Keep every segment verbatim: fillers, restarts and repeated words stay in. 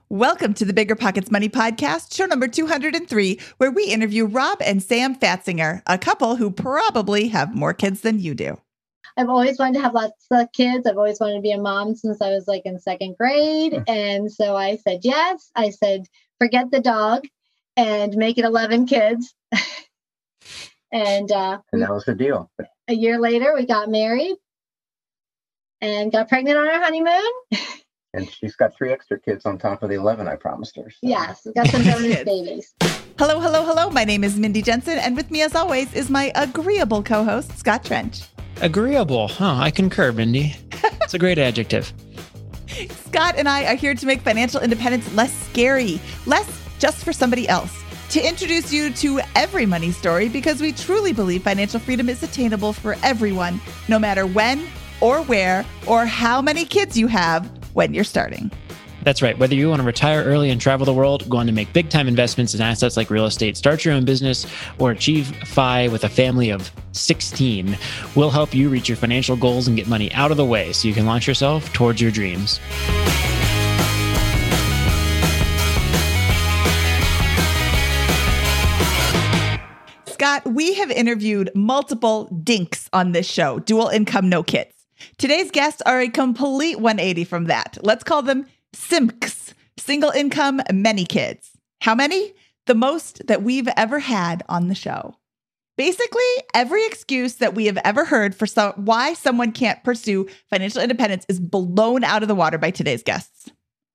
Welcome to the Bigger Pockets Money Podcast, show number two hundred three, where we interview Rob and Sam Fatzinger, a couple who probably have more kids than you do. I've always wanted to have lots of kids. I've always wanted to be a mom since I was like in second grade. And so I said, yes. I said, forget the dog and make it eleven kids. and uh, and that was the deal. A year later, we got married and got pregnant on our honeymoon. And she's got three extra kids on top of the eleven I promised her. So. Yes, we got some bonus babies. Hello, hello, hello. My name is Mindy Jensen, and with me, as always, is my agreeable co-host, Scott Trench. Agreeable. Huh, I concur, Mindy. It's a great adjective. Scott and I are here to make financial independence less scary, less just for somebody else. To introduce you to every money story, because we truly believe financial freedom is attainable for everyone, no matter when or where or how many kids you have when you're starting. That's right. Whether you want to retire early and travel the world, go on to make big-time investments in assets like real estate, start your own business, or achieve F I with a family of sixteen, we'll help you reach your financial goals and get money out of the way so you can launch yourself towards your dreams. Scott, we have interviewed multiple dinks on this show, dual income, no kids. Today's guests are a complete one eighty from that. Let's call them SIMKs, single income, many kids. How many? The most that we've ever had on the show. Basically, every excuse that we have ever heard for so- why someone can't pursue financial independence is blown out of the water by today's guests.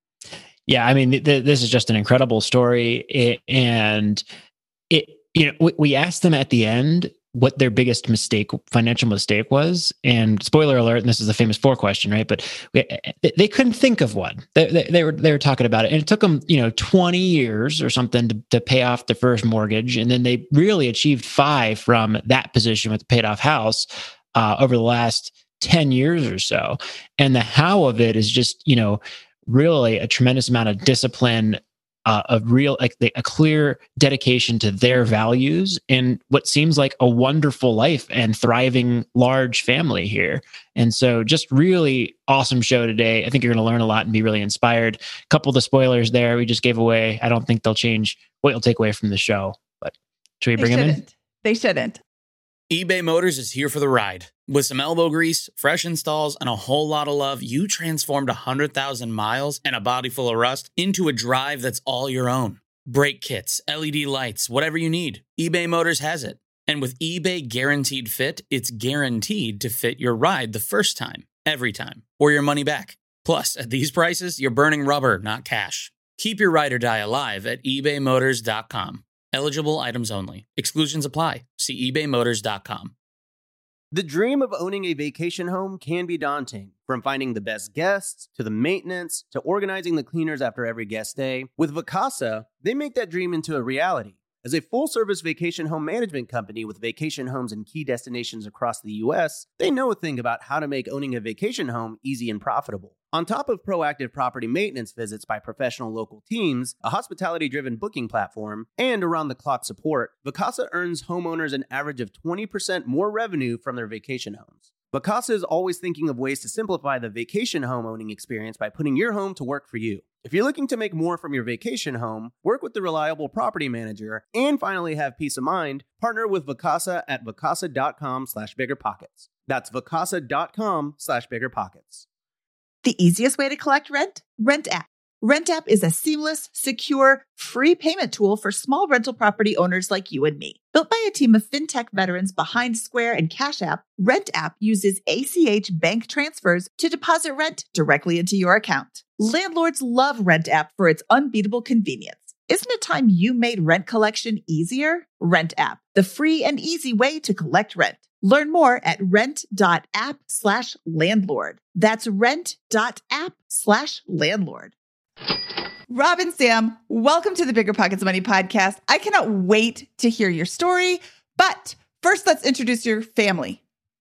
Yeah, I mean, th- th- this is just an incredible story. It, and it, you know, we, we asked them at the end what their biggest mistake, financial mistake was. And spoiler alert, and this is a famous four question, right? But we, they couldn't think of one. They, they, they were they were talking about it. And it took them, you know, twenty years or something to, to pay off their first mortgage. And then they really achieved five from that position with the paid off house uh, over the last ten years or so. And the how of it is just, you know, really a tremendous amount of discipline, Uh, of real, like the, a clear dedication to their values and what seems like a wonderful life and thriving large family here. And so just really awesome show today. I think you're going to learn a lot and be really inspired. A couple of the spoilers there we just gave away. I don't think they'll change what you'll take away from the show, but should we bring them in? They shouldn't. eBay Motors is here for the ride. With some elbow grease, fresh installs, and a whole lot of love, you transformed one hundred thousand miles and a body full of rust into a drive that's all your own. Brake kits, L E D lights, whatever you need, eBay Motors has it. And with eBay Guaranteed Fit, it's guaranteed to fit your ride the first time, every time, or your money back. Plus, at these prices, you're burning rubber, not cash. Keep your ride or die alive at ebay motors dot com. Eligible items only. Exclusions apply. See ebay motors dot com. The dream of owning a vacation home can be daunting. From finding the best guests, to the maintenance, to organizing the cleaners after every guest stay. With Vacasa, they make that dream into a reality. As a full-service vacation home management company with vacation homes in key destinations across the U S, they know a thing about how to make owning a vacation home easy and profitable. On top of proactive property maintenance visits by professional local teams, a hospitality-driven booking platform, and around-the-clock support, Vacasa earns homeowners an average of twenty percent more revenue from their vacation homes. Vacasa is always thinking of ways to simplify the vacation home owning experience by putting your home to work for you. If you're looking to make more from your vacation home, work with the reliable property manager, and finally have peace of mind, partner with Vacasa at vacasa.com slash biggerpockets. That's vacasa.com slash biggerpockets. The easiest way to collect rent? RentApp. RentApp is a seamless, secure, free payment tool for small rental property owners like you and me. Built by a team of fintech veterans behind Square and Cash App, RentApp uses A C H bank transfers to deposit rent directly into your account. Landlords love RentApp for its unbeatable convenience. Isn't it time you made rent collection easier? RentApp, the free and easy way to collect rent. Learn more at rent.app slash landlord. That's rent.app slash landlord. Rob and Sam, welcome to the Bigger Pockets Money Podcast. I cannot wait to hear your story, but first let's introduce your family.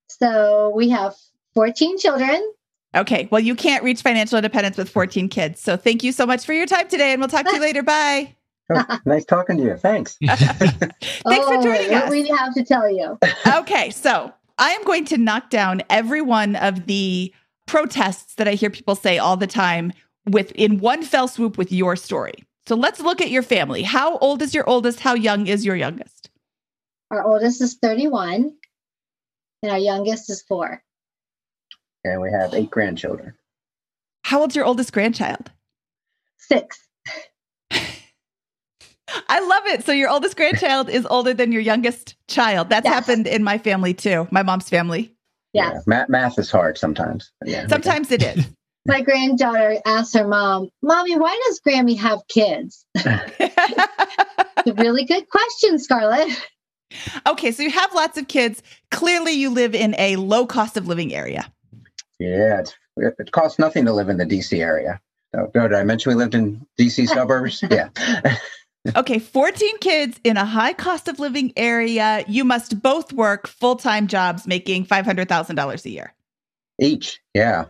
So we have fourteen children. Okay, well, you can't reach financial independence with fourteen kids. So thank you so much for your time today, and we'll talk to you later. Bye. Oh, nice talking to you. Thanks. Thanks oh, for joining what us. We have to tell you. Okay, so I am going to knock down every one of the protests that I hear people say all the time with in one fell swoop with your story. So let's look at your family. How old is your oldest? How young is your youngest? Our oldest is thirty-one and our youngest is four. And we have eight grandchildren. How old's your oldest grandchild? Six. I love it. So your oldest grandchild is older than your youngest child. That's Yes. happened in my family too, my mom's family. Yes. Yeah. Math, math is hard sometimes. But yeah. Sometimes it is. My granddaughter asked her mom, Mommy, why does Grammy have kids? It's a really good question, Scarlett. Okay, so you have lots of kids. Clearly you live in a low cost of living area. Yeah, it's, it costs nothing to live in the D C area. So, did I mention we lived in D C suburbs? Yeah. Okay, fourteen kids in a high cost of living area. You must both work full-time jobs making five hundred thousand dollars a year. Each, yeah.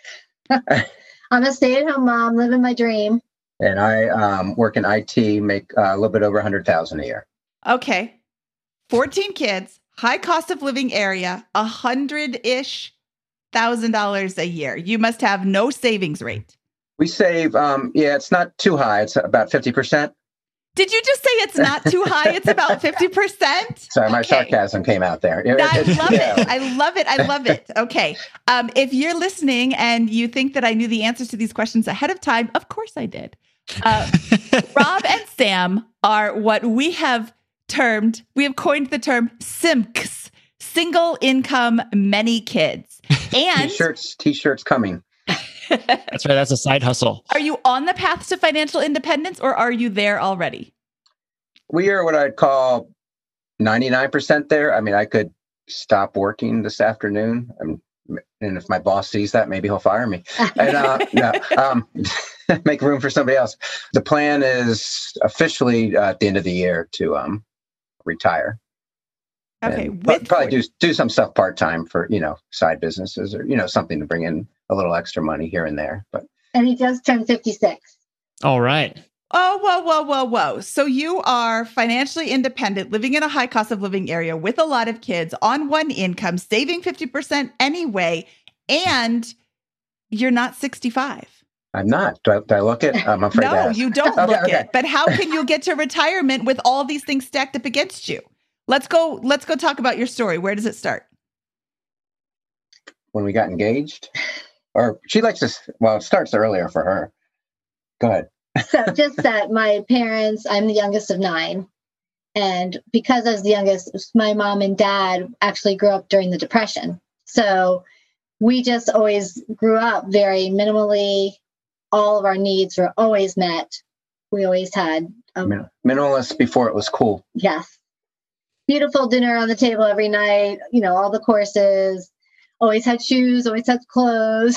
I'm a stay-at-home mom, living my dream. And I um, work in I T, make uh, a little bit over one hundred thousand dollars a year. Okay, fourteen kids, high cost of living area, one hundred-ish thousand dollars a year. You must have no savings rate. We save, um, yeah, it's not too high. It's about fifty percent. Did you just say it's not too high? It's about fifty percent? Sorry, my Okay. sarcasm came out there. It- I it's- love yeah. it. I love it. I love it. Okay. Um, if you're listening and you think that I knew the answers to these questions ahead of time, of course I did. Uh, Rob and Sam are what we have termed, we have coined the term S I M Cs, single income, many kids. And T-shirts, T-shirts coming. That's right. That's a side hustle. are you on the path to financial independence or are you there already? We are what I'd call ninety-nine percent there. I mean, I could stop working this afternoon. Um, and if my boss sees that, maybe he'll fire me. And uh, no, um, make room for somebody else. The plan is officially uh, at the end of the year to um, retire. Okay. And With probably do do some stuff part-time for, you know, side businesses or, you know, something to bring in a little extra money here and there. But And he just turned fifty-six. All right. Oh, whoa, whoa, whoa, whoa. So you are financially independent, living in a high cost of living area with a lot of kids on one income, saving fifty percent anyway, and you're not sixty-five. I'm not. Do I, do I look it? I'm afraid to No, ask. you don't Okay, look okay. it. But how can you get to retirement with all these things stacked up against you? Let's go, let's go talk about your story. Where does it start? When we got engaged? Or she likes to, well, it starts earlier for her. Go ahead. So just that my parents, I'm the youngest of nine. And because I was the youngest, my mom and dad actually grew up during the Depression. So we just always grew up very minimally. All of our needs were always met. We always had, um, Min- Minimalist before it was cool. yes, beautiful dinner on the table every night, you know, all the courses, always had shoes, always had clothes.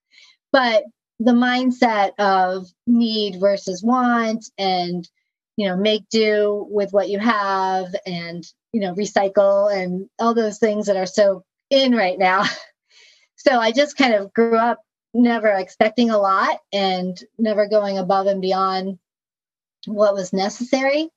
But the mindset of need versus want and, you know, make do with what you have and, you know, recycle and all those things that are so in right now. So I just kind of grew up never expecting a lot and never going above and beyond what was necessary.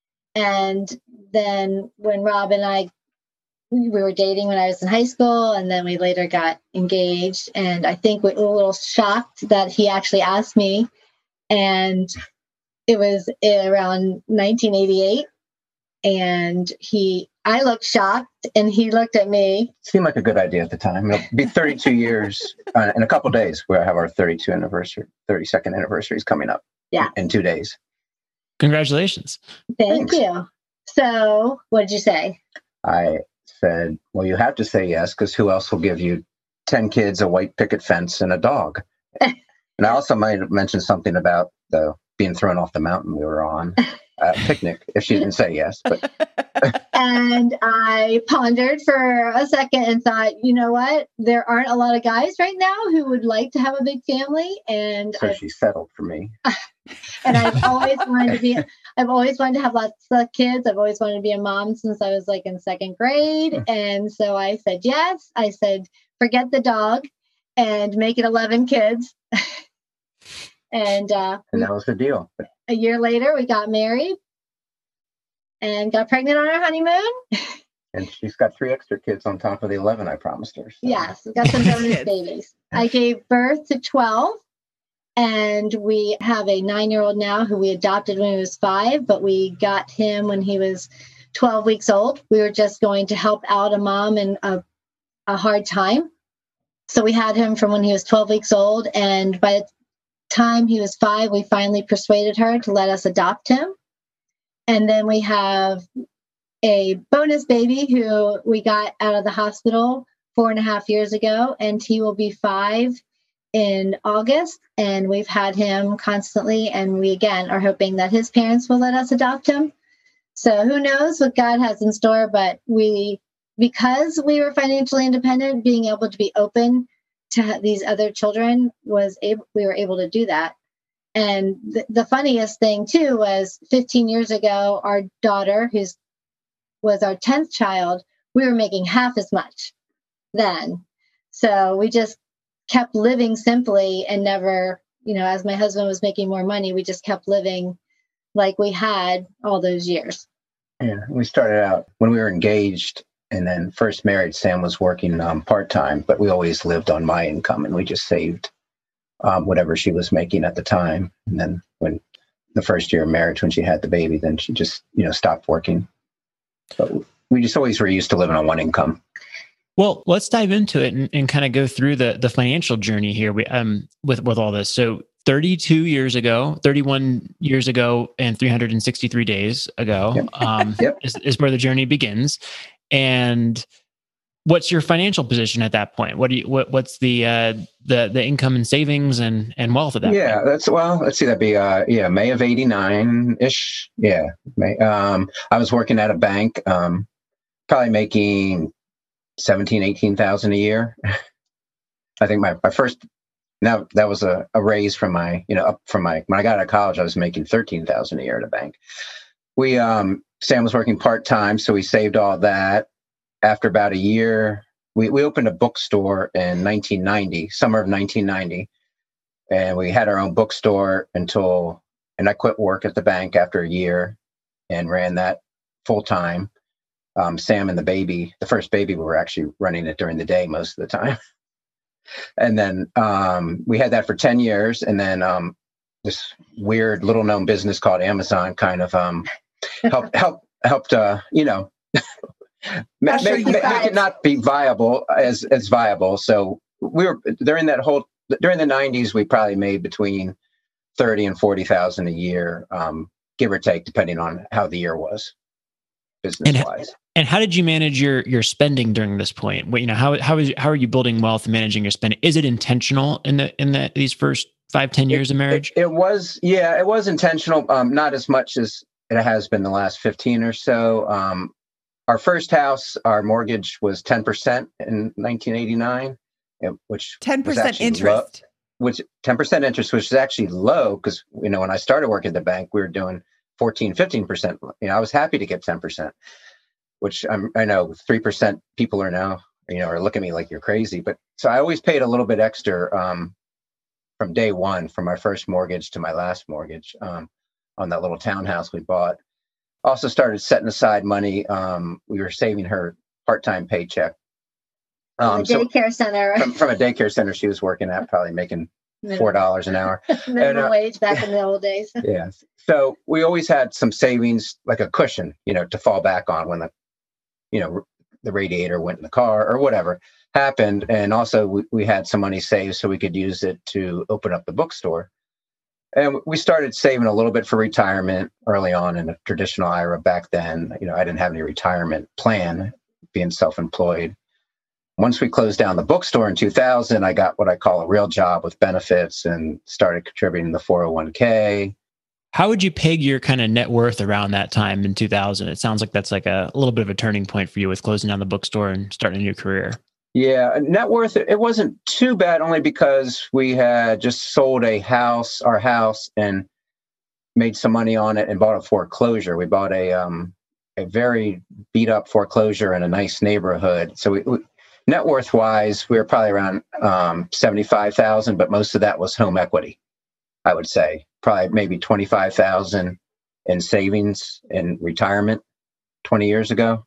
And then when Rob and I, we were dating when I was in high school, and then we later got engaged. And I think we were a little shocked that he actually asked me. And it was around nineteen eighty-eight. And he, I looked shocked and he looked at me. Seemed like a good idea at the time. It'll be thirty-two years uh, in a couple of days. We'll have our thirty-two anniversary, thirty-second anniversary is coming up. Yeah. In two days. Congratulations. Thank Thanks. you. So what did you say? I said, well, you have to say yes, because who else will give you ten kids, a white picket fence, and a dog? And I also might have mentioned something about the being thrown off the mountain we were on, uh, picnic, if she didn't say yes. But And I pondered for a second and thought, you know what? There aren't a lot of guys right now who would like to have a big family. And so I've, she settled for me. and I've always wanted to be, I've always wanted to have lots of kids. I've always wanted to be a mom since I was like in second grade. And so I said, yes. I said, forget the dog and make it eleven kids. and uh, And that was the deal. But a year later, we got married and got pregnant on our honeymoon. and she's got three extra kids on top of the eleven I promised her. So. Yes, we got some bonus Kids. babies. I gave birth to twelve, And we have a nine-year-old now who we adopted when he was five, but we got him when he was twelve weeks old. We were just going to help out a mom in a, a hard time. So we had him from when he was twelve weeks old. And by the time he was five, we finally persuaded her to let us adopt him. And then we have a bonus baby who we got out of the hospital four and a half years ago, and he will be five in August. And we've had him constantly. And we, again, are hoping that his parents will let us adopt him. So who knows what God has in store, but we, because we were financially independent, being able to be open to these other children was able, we were able to do that. And th- the funniest thing too was fifteen years ago, our daughter, who's was our tenth child, we were making half as much then. So we just kept living simply and never, you know, as my husband was making more money, we just kept living like we had all those years. Yeah, we started out when we were engaged and then first married. Sam was working um, part-time, but we always lived on my income, and we just saved um, whatever she was making at the time. And then when the first year of marriage, when she had the baby, then she just, you know, stopped working. But we just always were used to living on one income. Well, let's dive into it and, and kind of go through the the financial journey here we, um, with, with all this. So thirty-two years ago, thirty-one years ago, and three hundred sixty-three days ago Yep. um, Yep. is, is where the journey begins. And what's your financial position at that point? What do you, what, what's the, uh, the, the income and savings and, and wealth at that yeah, point? that's, well, let's see, that'd be, uh, yeah, May of eighty-nine ish. Yeah. May, um, I was working at a bank, um, probably making seventeen, eighteen thousand a year. I think my, my first, now that was a, a raise from my, you know, up from my, when I got out of college, I was making thirteen thousand a year at a bank. We, um, Sam was working part-time, so we saved all that. After about a year, we, we opened a bookstore in nineteen ninety, summer of nineteen ninety. And we had our own bookstore until, and I quit work at the bank after a year and ran that full time. Um, Sam and the baby, the first baby, we were actually running it during the day most of the time. And then um, we had that for ten years. And then um, this weird little known business called Amazon kind of um, helped, help, helped, uh, you know, make, sure make, you make guys- it not be viable as, as viable. So we were during that whole, during the nineties, we probably made between thirty and forty thousand a year, um, give or take, depending on how the year was, business And- wise. And how did you manage your your spending during this point? What, you know, how how is how are you building wealth and managing your spending? Is it intentional in the in the these first five, ten years it, of marriage? It, it was, yeah, it was intentional. Um, not as much as it has been the last fifteen or so. Um, our first house, our mortgage was ten percent in nineteen eighty-nine, which ten was percent actually interest. Low, which ten percent interest, which is actually low because, you know, when I started working at the bank, we were doing fourteen, fifteen percent. You know, I was happy to get ten percent. Which I'm, I know three percent people are now, you know, are looking at me like you're crazy. But so I always paid a little bit extra um, from day one, from my first mortgage to my last mortgage um, on that little townhouse we bought. Also started setting aside money. Um, we were saving her part-time paycheck. Um, Um, a daycare so center. from, from a daycare center she was working at, probably making four dollars an hour. Minimum and, uh, wage back in the old days. Yeah. So we always had some savings, like a cushion, you know, to fall back on when the, you know, the radiator went in the car or whatever happened. And also we, we had some money saved so we could use it to open up the bookstore. And we started saving a little bit for retirement early on in a traditional I R A back then. You know, I didn't have any retirement plan, being self-employed. Once we closed down the bookstore in two thousand, I got what I call a real job with benefits and started contributing to the four oh one k. How would you peg your kind of net worth around that time in two thousand? It sounds like that's like a, a little bit of a turning point for you with closing down the bookstore and starting a new career. Yeah, net worth, it wasn't too bad, only because we had just sold a house, our house, and made some money on it and bought a foreclosure. We bought a um, a very beat up foreclosure in a nice neighborhood. So we, we, net worth wise, we were probably around um, seventy-five thousand, but most of that was home equity, I would say. Probably maybe twenty-five thousand in savings in retirement twenty years ago.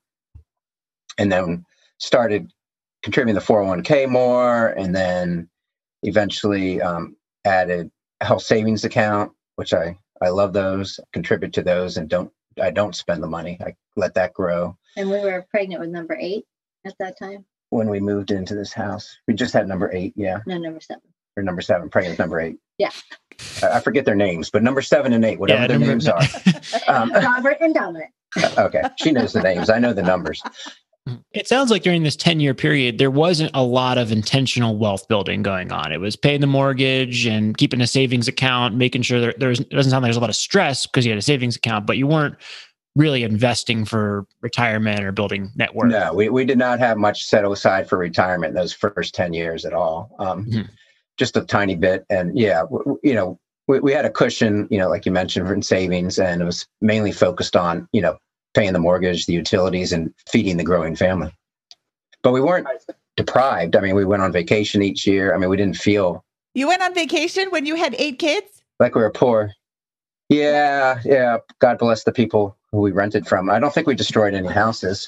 And then started contributing the four oh one k more, and then eventually um, added health savings account, which I, I love those, contribute to those, and don't I don't spend the money. I let that grow. And we were pregnant with number eight at that time. When we moved into this house, we just had number eight. Yeah. No, number seven. Or number seven, pregnant with number eight. Yeah. I, I forget their names, but number seven and eight, whatever Yeah, their number- names are. Um, Robert and Dominic. okay. She knows the names. I know the numbers. It sounds like during this ten year period, there wasn't a lot of intentional wealth building going on. It was paying the mortgage and keeping a savings account, making sure there, there's, it doesn't sound like there's a lot of stress because you had a savings account, but you weren't really investing for retirement or building net worth. No, we, we did not have much set aside for retirement in those first ten years at all. Um, Mhm. Just a tiny bit. And yeah, w- w- you know, we, we had a cushion, you know, like you mentioned, in savings, and it was mainly focused on, you know, paying the mortgage, the utilities, and feeding the growing family. But we weren't deprived. I mean, we went on vacation each year. I mean, we didn't feel You went on vacation when you had eight kids? like we were poor. Yeah, yeah. God bless the people who we rented from. I don't think we destroyed any houses.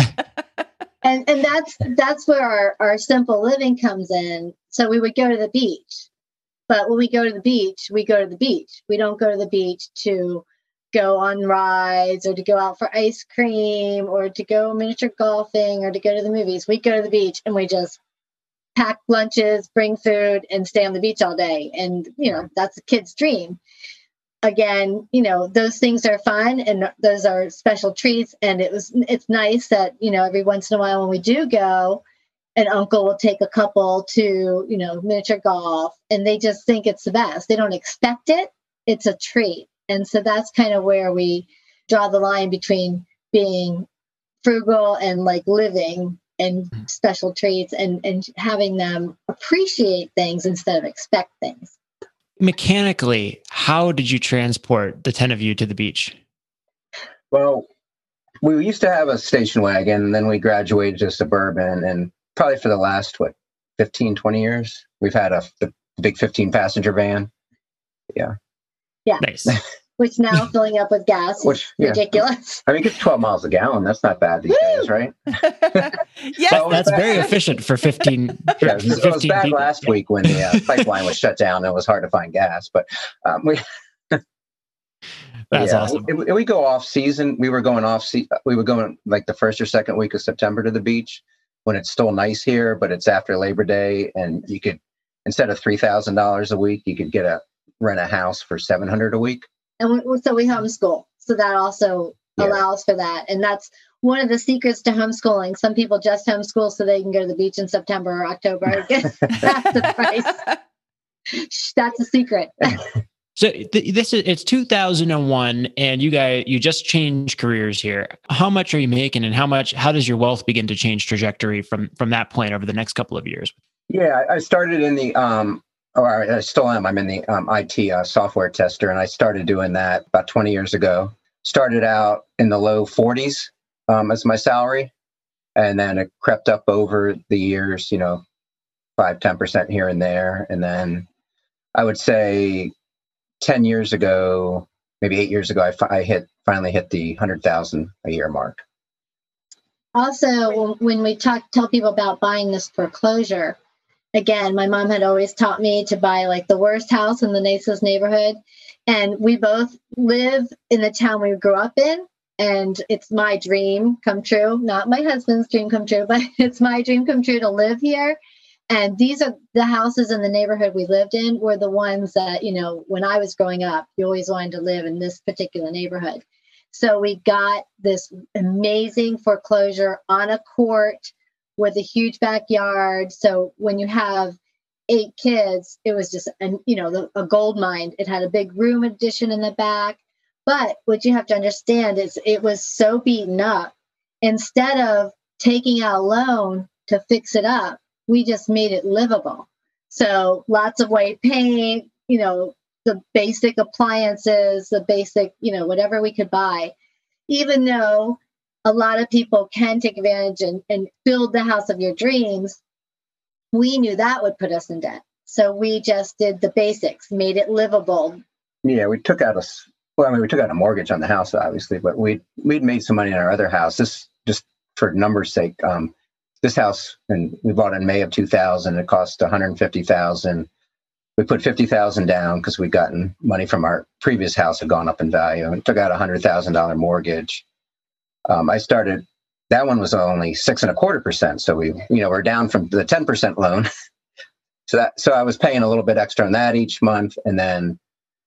And and that's that's where our, our simple living comes in. So we would go to the beach. But when we go to the beach, we go to the beach. We don't go to the beach to go on rides or to go out for ice cream or to go miniature golfing or to go to the movies. We go to the beach and we just pack lunches, bring food, and stay on the beach all day. And, you know, that's a kid's dream. Again, you know, those things are fun and those are special treats. And it was, it's nice that, you know, every once in a while when we do go, an uncle will take a couple to, you know, miniature golf, and they just think it's the best. They don't expect it. It's a treat. And so that's kind of where we draw the line between being frugal and like living and special treats and, and having them appreciate things instead of expect things. Mechanically, how did you transport the ten of you to the beach? Well, we used to have a station wagon, and then we graduated to suburban, and probably for the last, what, fifteen, twenty years, we've had a the big fifteen passenger van. Yeah. Yeah. Nice. Which now filling up with gas is Which, yeah. ridiculous. I mean, it gets twelve miles a gallon. That's not bad these Woo! days, right? Yes, Well, That's very efficient for fifteen. Yeah, it was, it was fifteen bad people. last week when the uh, pipeline was shut down and it was hard to find gas. But um, we, That's yeah, awesome. We, we go off season. We were going off. Se- we were going like the first or second week of September to the beach when it's still nice here, but it's after Labor Day, and you could, instead of three thousand dollars a week, you could get a rent a house for seven hundred a week. And we, so we homeschool. So that also Yeah. allows for that. And that's one of the secrets to homeschooling. Some people just homeschool so they can go to the beach in September or October. That's the price. Shh, that's a secret. So th- this is it's two thousand one, and you guys you just changed careers here. How much are you making, and how much? How does your wealth begin to change trajectory from from that point over the next couple of years? Yeah, I I started in the, um, or I still am. I'm in the um, I T uh, software tester, and I started doing that about twenty years ago. Started out in the low forties um, as my salary, and then it crept up over the years, you know, five, ten percent here and there. And then I would say ten years ago, maybe eight years ago, I, fi- I hit finally hit the one hundred thousand a year mark. Also, when we talk, tell people about buying this foreclosure, again, my mom had always taught me to buy like the worst house in the nicest neighborhood. And we both live in the town we grew up in. And it's my dream come true, not my husband's dream come true, but it's my dream come true to live here. And these are the houses in the neighborhood we lived in were the ones that, you know, when I was growing up, you always wanted to live in this particular neighborhood. So we got this amazing foreclosure on a court with a huge backyard. So when you have eight kids, it was just, an, you know, the, a gold mine. It had a big room addition in the back. But what you have to understand is it was so beaten up. Instead of taking out a loan to fix it up, we just made it livable. So lots of white paint, you know, the basic appliances, the basic, you know, whatever we could buy, even though a lot of people can take advantage and, and build the house of your dreams. We knew that would put us in debt. So we just did the basics, made it livable. Yeah, we took out a, well, I mean, we took out a mortgage on the house, obviously, but we we'd made some money in our other house. This, just for numbers' sake, um, this house, and we bought it in May of two thousand. It cost one hundred fifty thousand dollars. we put fifty thousand down because we'd gotten money from our previous house had gone up in value, and took out a one hundred thousand dollars mortgage. Um, I started, that one was only six and a quarter percent. So we, you know, we're down from the ten percent loan. so that, so I was paying a little bit extra on that each month. And then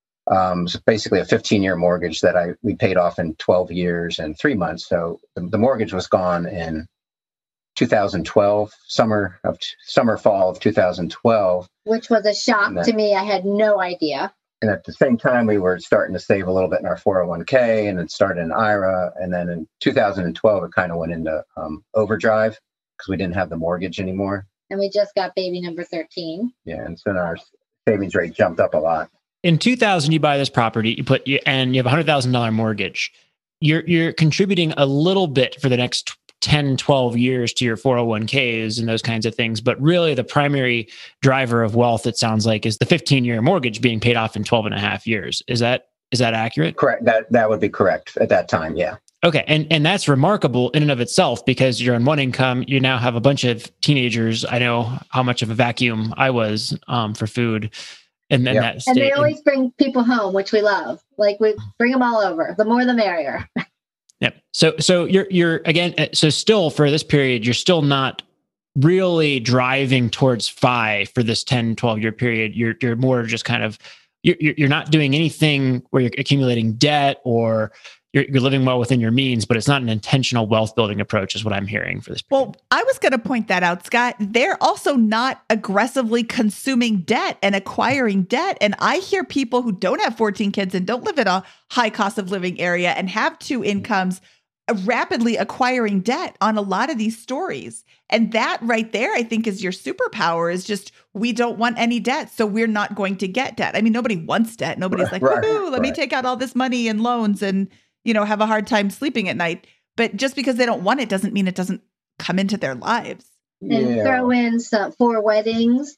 um, it's basically a fifteen year mortgage that I, we paid off in twelve years and three months. So the, the mortgage was gone in two thousand twelve, summer of summer, fall of two thousand twelve. Which was a shock then, to me. I had no idea. And at the same time, we were starting to save a little bit in our four oh one k, and it started in I R A. And then in two thousand twelve, it kind of went into um, overdrive because we didn't have the mortgage anymore. And we just got baby number thirteen. Yeah. And so then our savings rate jumped up a lot. In two thousand, you buy this property, you put, and you have a one hundred thousand dollars mortgage. You're, you're contributing a little bit for the next ten, twelve years to your four oh one k's and those kinds of things. But really the primary driver of wealth, it sounds like, is the fifteen year mortgage being paid off in twelve and a half years. Is that, is that accurate? Correct. That, that would be correct at that time. Yeah. Okay. And, and that's remarkable in and of itself, because you're on one income. You now have a bunch of teenagers. I know how much of a vacuum I was um, for food. And then yep. that And state, they always bring people home, which we love. Like, we bring them all over. The more, the merrier. Yep. So, so you're, you're again, so still for this period, you're still not really driving towards F I for this ten, twelve year period. You're, you're more just kind of, you're, you're not doing anything where you're accumulating debt, or you're, you're living well within your means, but it's not an intentional wealth building approach is what I'm hearing for this period. Well, I was going to point that out, Scott. They're also not aggressively consuming debt and acquiring debt. And I hear people who don't have fourteen kids and don't live in a high cost of living area and have two incomes rapidly acquiring debt on a lot of these stories. And that right there, I think, is your superpower, is just, we don't want any debt, so we're not going to get debt. I mean, nobody wants debt. Nobody's like, right, woohoo, let right. me take out all this money and loans and, you know, have a hard time sleeping at night. But just because they don't want it doesn't mean it doesn't come into their lives. And Yeah. throw in some four weddings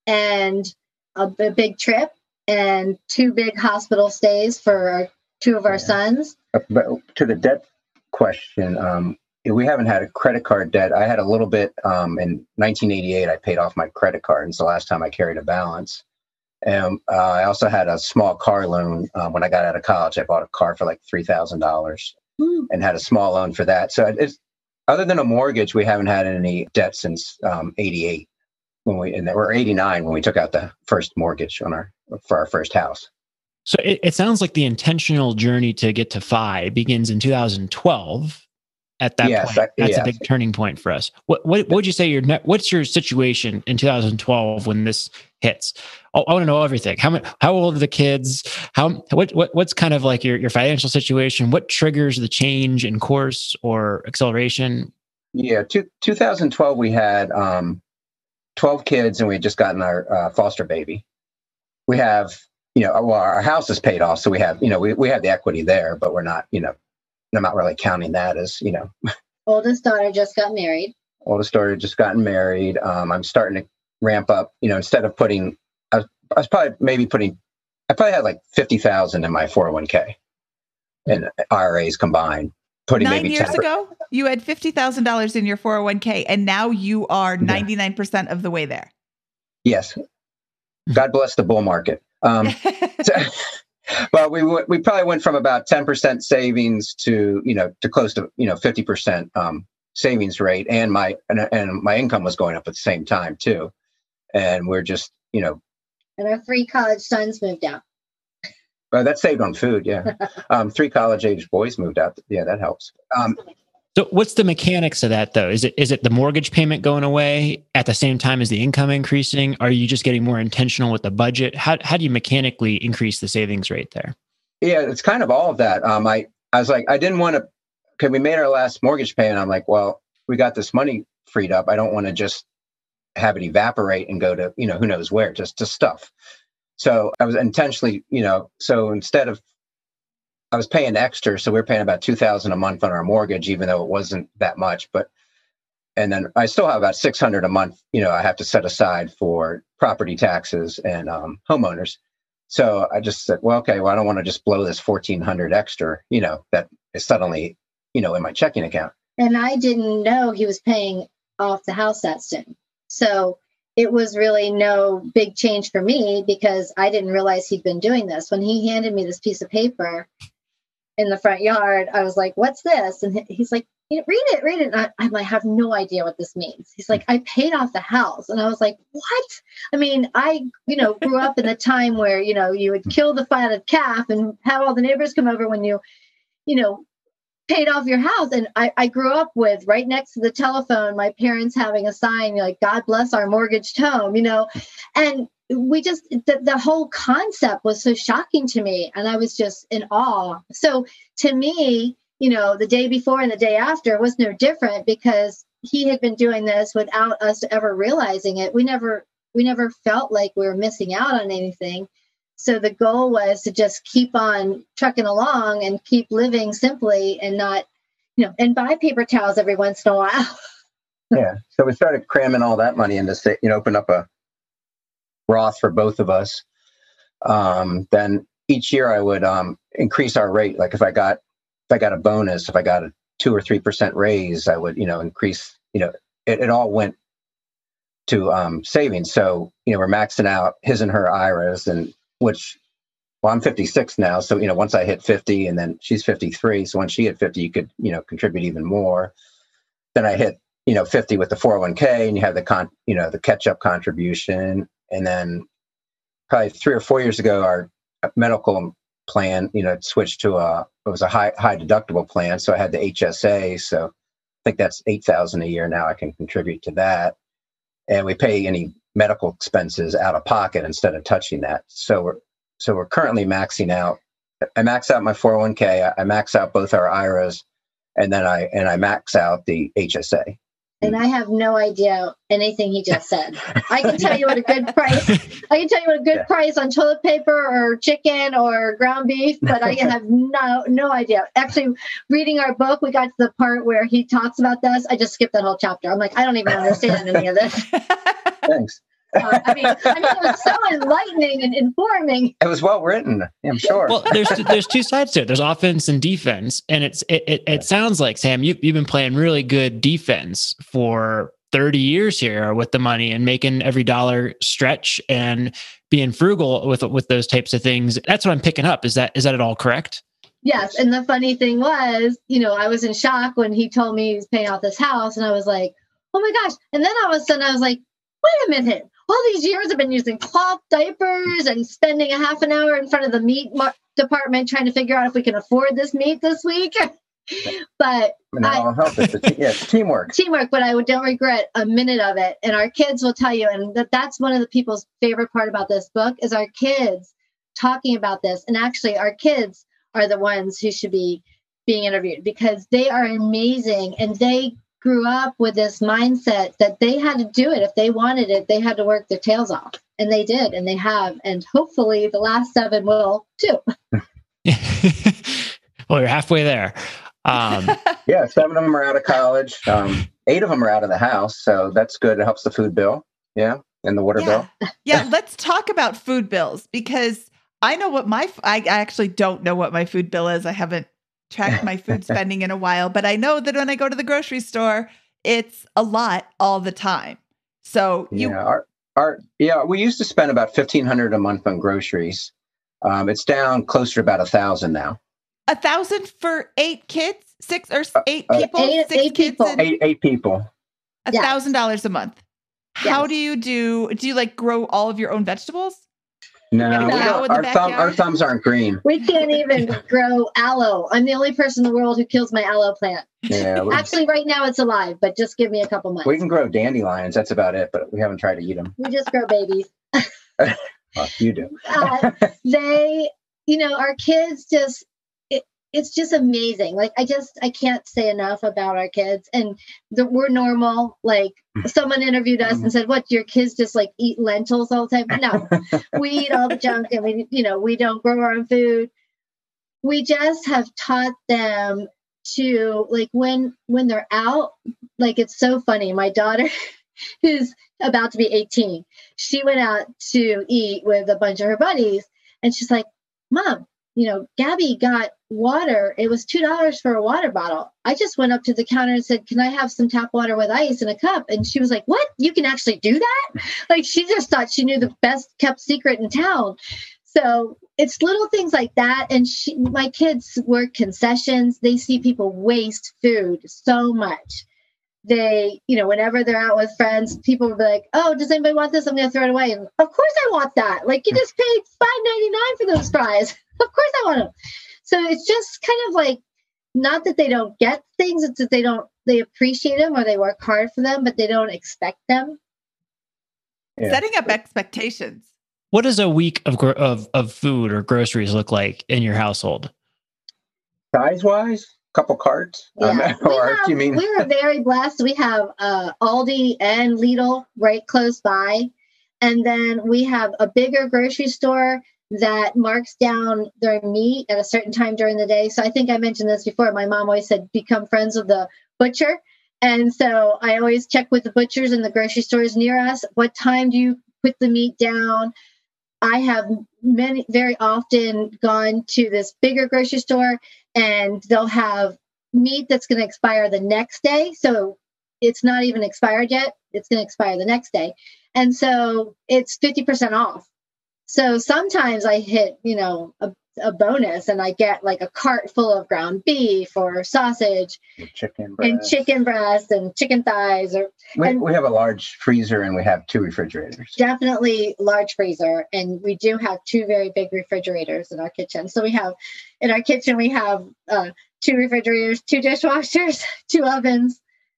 and a, a big trip and two big hospital stays for our, two of our Yeah. sons. But to the debt question, um, we haven't had a credit card debt. I had a little bit um, in nineteen eighty-eight. I paid off my credit card, and it's the last time I carried a balance. And uh, I also had a small car loan uh, when I got out of college. I bought a car for like three thousand dollars Hmm. and had a small loan for that. So it's, other than a mortgage, we haven't had any debt since um, eighty-eight when we, and or eighty-nine when we took out the first mortgage on our for our first house. So it, it sounds like the intentional journey to get to F I begins in two thousand twelve. At that Yes, point, I- that's yes. a big turning point for us. What what, what would you say your net, what's your situation in two thousand twelve when this hits? I, I want to know everything. How many, how old are the kids? How what what what's kind of like your your financial situation? What triggers the change in course or acceleration? Yeah, two, two thousand twelve, we had um, twelve kids, and we had just gotten our uh, foster baby. We have, you know, well, our house is paid off, so we have, you know, we, we have the equity there, but we're not, you know, I'm not really counting that as, you know, Oldest daughter just got married. oldest daughter just gotten married. Um, I'm starting to ramp up, you know, instead of putting, I was, I was probably maybe putting, I probably had like fifty thousand in my four oh one k and I R As combined. Putting Nine maybe years ten ago, you had fifty thousand dollars in your four oh one k, and now you are ninety-nine percent of the way there. Yes. God bless the bull market. Um, so, well, we w- we probably went from about ten percent savings to, you know, to close to, you know, fifty percent um, savings rate. And my, and, and my income was going up at the same time too. And we're just, you know, And our three college sons moved out. well, that saved on food. Yeah. Um, three college age boys moved out. Yeah, that helps. Um, So what's the mechanics of that though? Is it is it the mortgage payment going away at the same time as the income increasing? Are you just getting more intentional with the budget? How how do you mechanically increase the savings rate there? Yeah, it's kind of all of that. Um, I, I was like, I didn't want to, because we made our last mortgage payment. I'm like, well, we got this money freed up. I don't want to just have it evaporate and go to, you know, who knows where, just to stuff. So I was intentionally, you know, so instead of, I was paying extra. So we we're paying about two thousand a month on our mortgage, even though it wasn't that much. But, and then I still have about six hundred a month, you know, I have to set aside for property taxes and um, homeowners. So I just said, well, okay, well, I don't want to just blow this fourteen hundred extra, you know, that is suddenly, you know, in my checking account. And I didn't know he was paying off the house that soon. So it was really no big change for me because I didn't realize he'd been doing this. When he handed me this piece of paper in the front yard, I was like, what's this? And he's like, read it, read it. And I, I'm like, I have no idea what this means. He's like, I paid off the house. And I was like, what? I mean, I, you know, grew up in the time where, you know, you would kill the fatted calf and have all the neighbors come over when you, you know, paid off your house. And I, I grew up with right next to the telephone, my parents having a sign like, God bless our mortgaged home, you know, and we just, the, the whole concept was so shocking to me. And I was just in awe. So to me, you know, the day before and the day after was no different because he had been doing this without us ever realizing it. We never, we never felt like we were missing out on anything. So the goal was to just keep on trucking along and keep living simply and not, you know, and buy paper towels every once in a while. Yeah. So we started cramming all that money into, you know, open up a Roth for both of us. Um, then each year I would um, increase our rate. Like if I got, if I got a bonus, if I got a two or three percent raise, I would, you know, increase, you know, it, it all went to um, savings. So, you know, we're maxing out his and her I R As, and which, well, I'm fifty-six now. So, you know, once I hit fifty and then she's fifty-three. So when she hit fifty, you could, you know, contribute even more. Then I hit, you know, fifty with the four oh one k, and you have the con, you know, the catch up contribution. And then probably three or four years ago, our medical plan, you know, switched to a, it was a high, high deductible plan. So I had the H S A. So I think that's eight thousand a year now. I can contribute to that. And we pay any medical expenses out of pocket instead of touching that. So we're, so we're currently maxing out. I max out my four oh one k. I, I max out both our I R As, and then I, and I max out the H S A. And I have no idea anything he just said. I can tell you what a good price. I can tell you what a good yeah. price on toilet paper or chicken or ground beef, but I have no no idea. Actually, reading our book, we got to the part where he talks about this. I just skipped that whole chapter. I'm like, I don't even understand any of this. Thanks. Uh, I mean, I mean, it was so enlightening and informing. It was well written, I'm sure. Well, there's there's two sides to it. There's offense and defense, and it's it it, it sounds like, Sam, you you've been playing really good defense for thirty years here with the money and making every dollar stretch and being frugal with with those types of things. That's what I'm picking up. Is that is that at all correct? Yes. And the funny thing was, you know, I was in shock when he told me he was paying off this house, and I was like, oh my gosh. And then all of a sudden I was like, wait a minute. All these years I've been using cloth diapers and spending a half an hour in front of the meat mar- department trying to figure out if we can afford this meat this week. But no, I, I'll help it. It's, yeah, it's teamwork. Teamwork, but I don't regret a minute of it. And our kids will tell you, and that that's one of the people's favorite part about this book is our kids talking about this. And actually our kids are the ones who should be being interviewed because they are amazing, and they grew up with this mindset that they had to do it. If they wanted it, they had to work their tails off. And they did, and they have. And hopefully the last seven will too. Well, you're halfway there. Um, yeah, seven of them are out of college. Um, eight of them are out of the house. So that's good. It helps the food bill. Yeah. And the water yeah. bill. Yeah. Let's talk about food bills, because I know what my, I actually don't know what my food bill is. I haven't tracked my food spending in a while, but I know that when I go to the grocery store, it's a lot all the time. So you, yeah, our, our, yeah, we used to spend about fifteen hundred dollars a month on groceries. Um, it's down closer to about a thousand now. A thousand for eight kids, six or eight uh, people, eight, six eight kids, people. and eight, eight people. A Yeah. thousand dollars a month. How Yes. do you do? Do you like grow all of your own vegetables? No, Got a we cow don't- in the our, thumb, our backyard? thumbs aren't green. We can't even grow aloe. I'm the only person in the world who kills my aloe plant. Yeah, we, Actually, right now it's alive, but just give me a couple months. we can grow dandelions. That's about it, but we haven't tried to eat them. We just grow babies. Well, you do. Uh, they, you know, our kids just, it, it's just amazing. Like, I just, I can't say enough about our kids. And the, we're normal. Like, someone interviewed us and said, what, your kids just like eat lentils all the time? No, we eat all the junk, and we, you know, we don't grow our own food. We just have taught them to, like, when, when they're out, like, it's so funny. My daughter, who's about to be eighteen, she went out to eat with a bunch of her buddies, and she's like, Mom, you know, Gabby got water. It was two dollars for a water bottle. I just went up to the counter and said, can I have some tap water with ice in a cup? And she was like, what? You can actually do that? Like, she just thought she knew the best kept secret in town. So it's little things like that. And she, my kids work concessions. They see people waste food so much. They, you know, whenever they're out with friends, people will be like, oh, does anybody want this? I'm going to throw it away. And of course I want that. Like, you just paid five ninety-nine for those fries. Of course I want them. So it's just kind of like, not that they don't get things, it's that they don't, they appreciate them or they work hard for them, but they don't expect them. Yeah. Setting up expectations. What does a week of, gro- of of food or groceries look like in your household? Size-wise? Couple carts? Yeah. Um, or have, you mean? We're very blessed. We have uh, Aldi and Lidl right close by. And then we have a bigger grocery store that marks down their meat at a certain time during the day. So I think I mentioned this before. My mom always said, become friends with the butcher. And so I always check with the butchers in the grocery stores near us. What time do you put the meat down? I have many, very often gone to this bigger grocery store and they'll have meat that's going to expire the next day. So it's not even expired yet. It's going to expire the next day. And so it's fifty percent off. So sometimes I hit, you know, a, a bonus and I get like a cart full of ground beef or sausage and chicken breast. and chicken breast and chicken thighs. Or we, and we have a large freezer and we have two refrigerators. Definitely large freezer. And we do have two very big refrigerators in our kitchen. So we have, in our kitchen, we have uh, two refrigerators, two dishwashers, two ovens.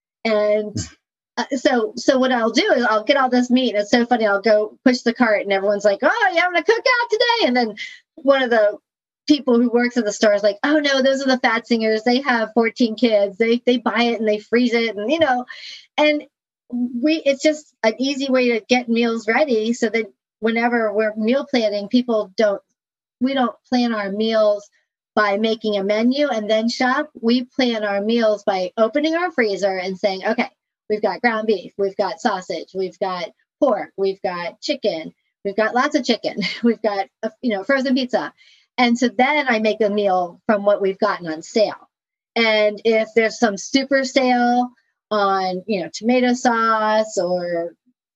And uh, so so what I'll do is I'll get all this meat. It's so funny. I'll go push the cart and everyone's like, oh, you having a cookout today? And then one of the people who works at the store is like, oh no, those are the fat singers. They have fourteen kids. They they buy it and they freeze it. And, you know, and we, it's just an easy way to get meals ready so that whenever we're meal planning, people don't, we don't plan our meals by making a menu and then shop. We plan our meals by opening our freezer and saying, okay, we've got ground beef, we've got sausage, we've got pork, we've got chicken, we've got lots of chicken, we've got, you know, frozen pizza. And so then I make a meal from what we've gotten on sale. And if there's some super sale on, you know, tomato sauce or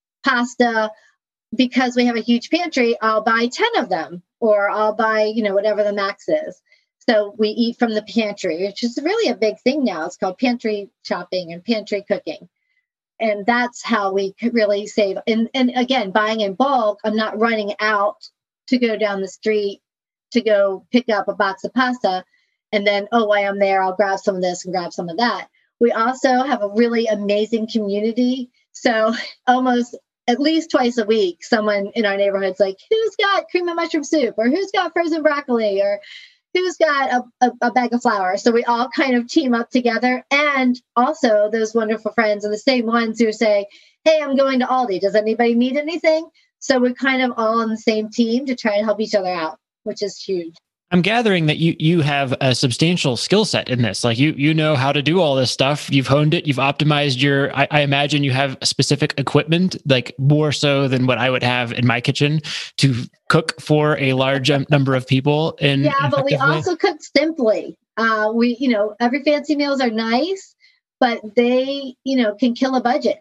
pasta, because we have a huge pantry, I'll buy ten of them, or I'll buy, you know, whatever the max is. So we eat from the pantry, which is really a big thing now. It's called pantry shopping and pantry cooking. And that's how we could really save. And, and again, buying in bulk, I'm not running out to go down the street to go pick up a box of pasta. And then, oh, while I'm there, I'll grab some of this and grab some of that. We also have a really amazing community. So almost at least twice a week, someone in our neighborhood's like, who's got cream and mushroom soup? Or who's got frozen broccoli? Or who's got a, a, a bag of flour? So we all kind of team up together. And also those wonderful friends are the same ones who say, hey, I'm going to Aldi. Does anybody need anything? So we're kind of all on the same team to try and help each other out, which is huge. I'm gathering that you you have a substantial skill set in this. Like you you know how to do all this stuff. You've honed it. You've optimized your. I, I imagine you have specific equipment, like more so than what I would have in my kitchen to cook for a large number of people. And yeah, but we also cook simply. Uh, we you know every fancy meals are nice, but they you know can kill a budget.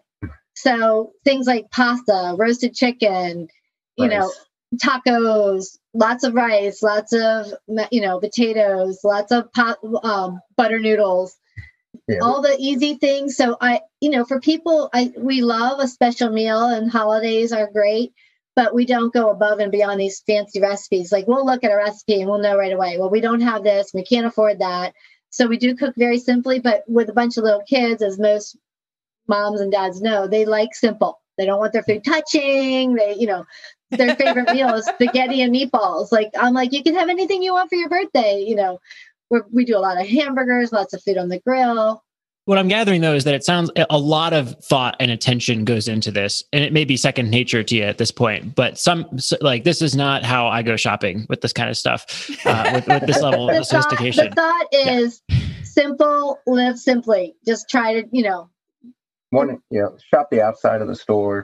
So things like pasta, roasted chicken, you Rice. know. Tacos, lots of rice, lots of, you know, potatoes, lots of pot, um, butter noodles, yeah. all the easy things. So I, you know, for people, I, we love a special meal and holidays are great, but we don't go above and beyond these fancy recipes. Like we'll look at a recipe and we'll know right away, well, we don't have this, we can't afford that. So we do cook very simply, but with a bunch of little kids, as most moms and dads know, they like simple. They don't want their food touching. They, you know, their favorite meal is spaghetti and meatballs. Like, I'm like, you can have anything you want for your birthday. You know, we're, we do a lot of hamburgers, lots of food on the grill. What I'm gathering, though, is that it sounds a lot of thought and attention goes into this, and it may be second nature to you at this point. But some like this is not how I go shopping with this kind of stuff, uh, with, with this level the of sophistication. Thought, the thought is yeah. simple, live simply. Just try to, you know. One, you know, shop the outside of the store,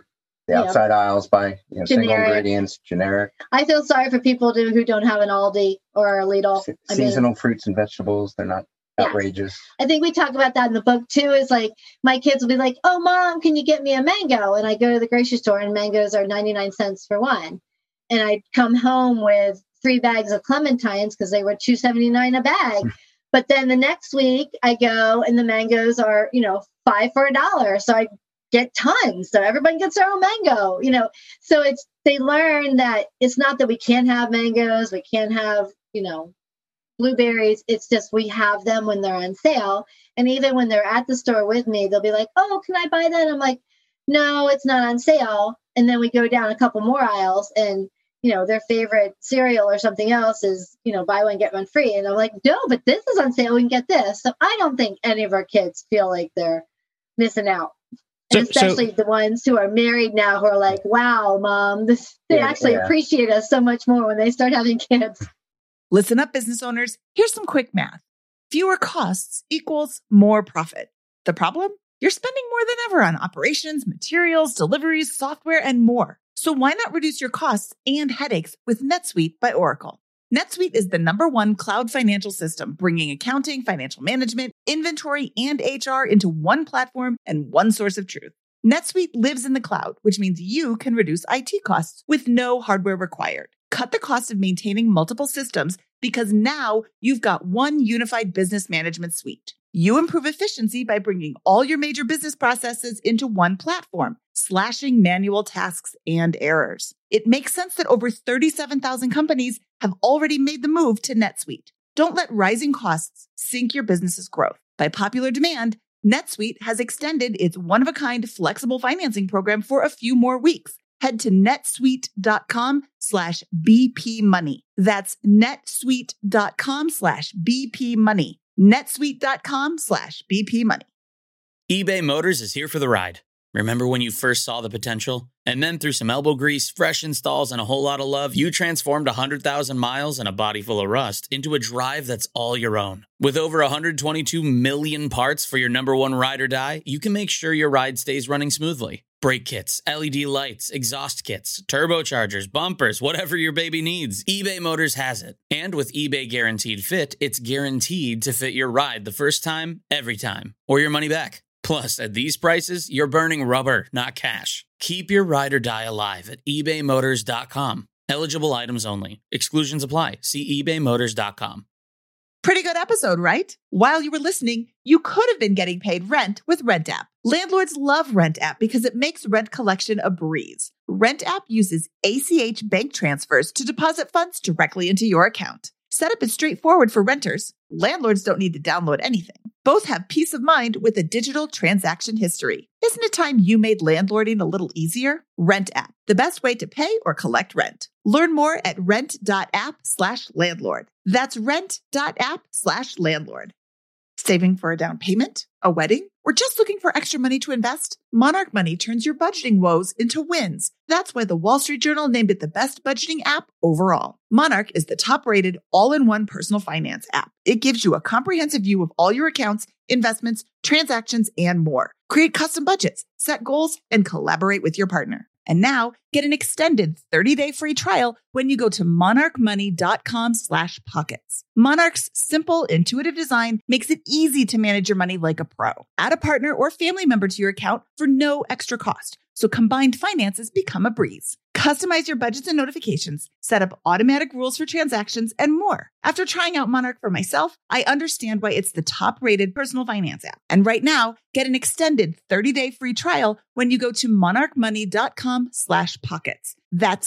The outside know, aisles buy you know, single ingredients, generic. I feel sorry for people do, who don't have an Aldi or a Lidl. Se- seasonal I mean, fruits and vegetables, they're not yeah. outrageous. I think we talk about that in the book too, is like my kids will be like, oh, Mom, can you get me a mango? And I go to the grocery store and mangoes are ninety-nine cents for one. And I come home with three bags of clementines because they were two seventy-nine a bag. But then the next week I go and the mangoes are, you know, five for a dollar. So I get tons. So everybody gets their own mango, you know. So it's, they learn that it's not that we can't have mangoes, we can't have, you know, blueberries. It's just we have them when they're on sale. And even when they're at the store with me, they'll be like, oh, can I buy that? I'm like, no, it's not on sale. And then we go down a couple more aisles and, you know, their favorite cereal or something else is, you know, buy one, get one free. And I'm like, no, but this is on sale. We can get this. So I don't think any of our kids feel like they're missing out. So, and especially so, the ones who are married now who are like, wow, Mom, this, they yeah, actually yeah. appreciate us so much more when they start having kids. Listen up, business owners. Here's some quick math. Fewer costs equals more profit. The problem? You're spending more than ever on operations, materials, deliveries, software, and more. So why not reduce your costs and headaches with NetSuite by Oracle? NetSuite is the number one cloud financial system, bringing accounting, financial management, inventory, and H R into one platform and one source of truth. NetSuite lives in the cloud, which means you can reduce I T costs with no hardware required. Cut the cost of maintaining multiple systems because now you've got one unified business management suite. You improve efficiency by bringing all your major business processes into one platform, slashing manual tasks and errors. It makes sense that over thirty-seven thousand companies have already made the move to NetSuite. Don't let rising costs sink your business's growth. By popular demand, NetSuite has extended its one-of-a-kind flexible financing program for a few more weeks. Head to netsuite.com slash BP money. That's netsuite.com slash BP money. netsuite.com slash BP money. eBay Motors is here for the ride. Remember when you first saw the potential? And then through some elbow grease, fresh installs, and a whole lot of love, you transformed one hundred thousand miles and a body full of rust into a drive that's all your own. With over one hundred twenty-two million parts for your number one ride or die, you can make sure your ride stays running smoothly. Brake kits, L E D lights, exhaust kits, turbochargers, bumpers, whatever your baby needs, eBay Motors has it. And with eBay Guaranteed Fit, it's guaranteed to fit your ride the first time, every time, or your money back. Plus, at these prices, you're burning rubber, not cash. Keep your ride or die alive at ebay motors dot com. Eligible items only. Exclusions apply. See ebay motors dot com. Pretty good episode, right? While you were listening, you could have been getting paid rent with RentApp. Landlords love RentApp because it makes rent collection a breeze. RentApp uses A C H bank transfers to deposit funds directly into your account. Setup is straightforward for renters. Landlords don't need to download anything. Both have peace of mind with a digital transaction history. Isn't it time you made landlording a little easier? RentApp, the best way to pay or collect rent. Learn more at rent.app slash landlord. That's rent.app slash landlord. Saving for a down payment, a wedding, or just looking for extra money to invest? Monarch Money turns your budgeting woes into wins. That's why the Wall Street Journal named it the best budgeting app overall. Monarch is the top-rated all-in-one personal finance app. It gives you a comprehensive view of all your accounts, investments, transactions, and more. Create custom budgets, set goals, and collaborate with your partner. And now, get an extended thirty-day free trial when you go to monarchmoney.com slash pockets. Monarch's simple, intuitive design makes it easy to manage your money like a pro. Add a partner or family member to your account for no extra cost, so combined finances become a breeze. Customize your budgets and notifications, set up automatic rules for transactions, and more. After trying out Monarch for myself, I understand why it's the top-rated personal finance app. And right now, get an extended thirty-day free trial when you go to monarchmoney.com slash pockets. That's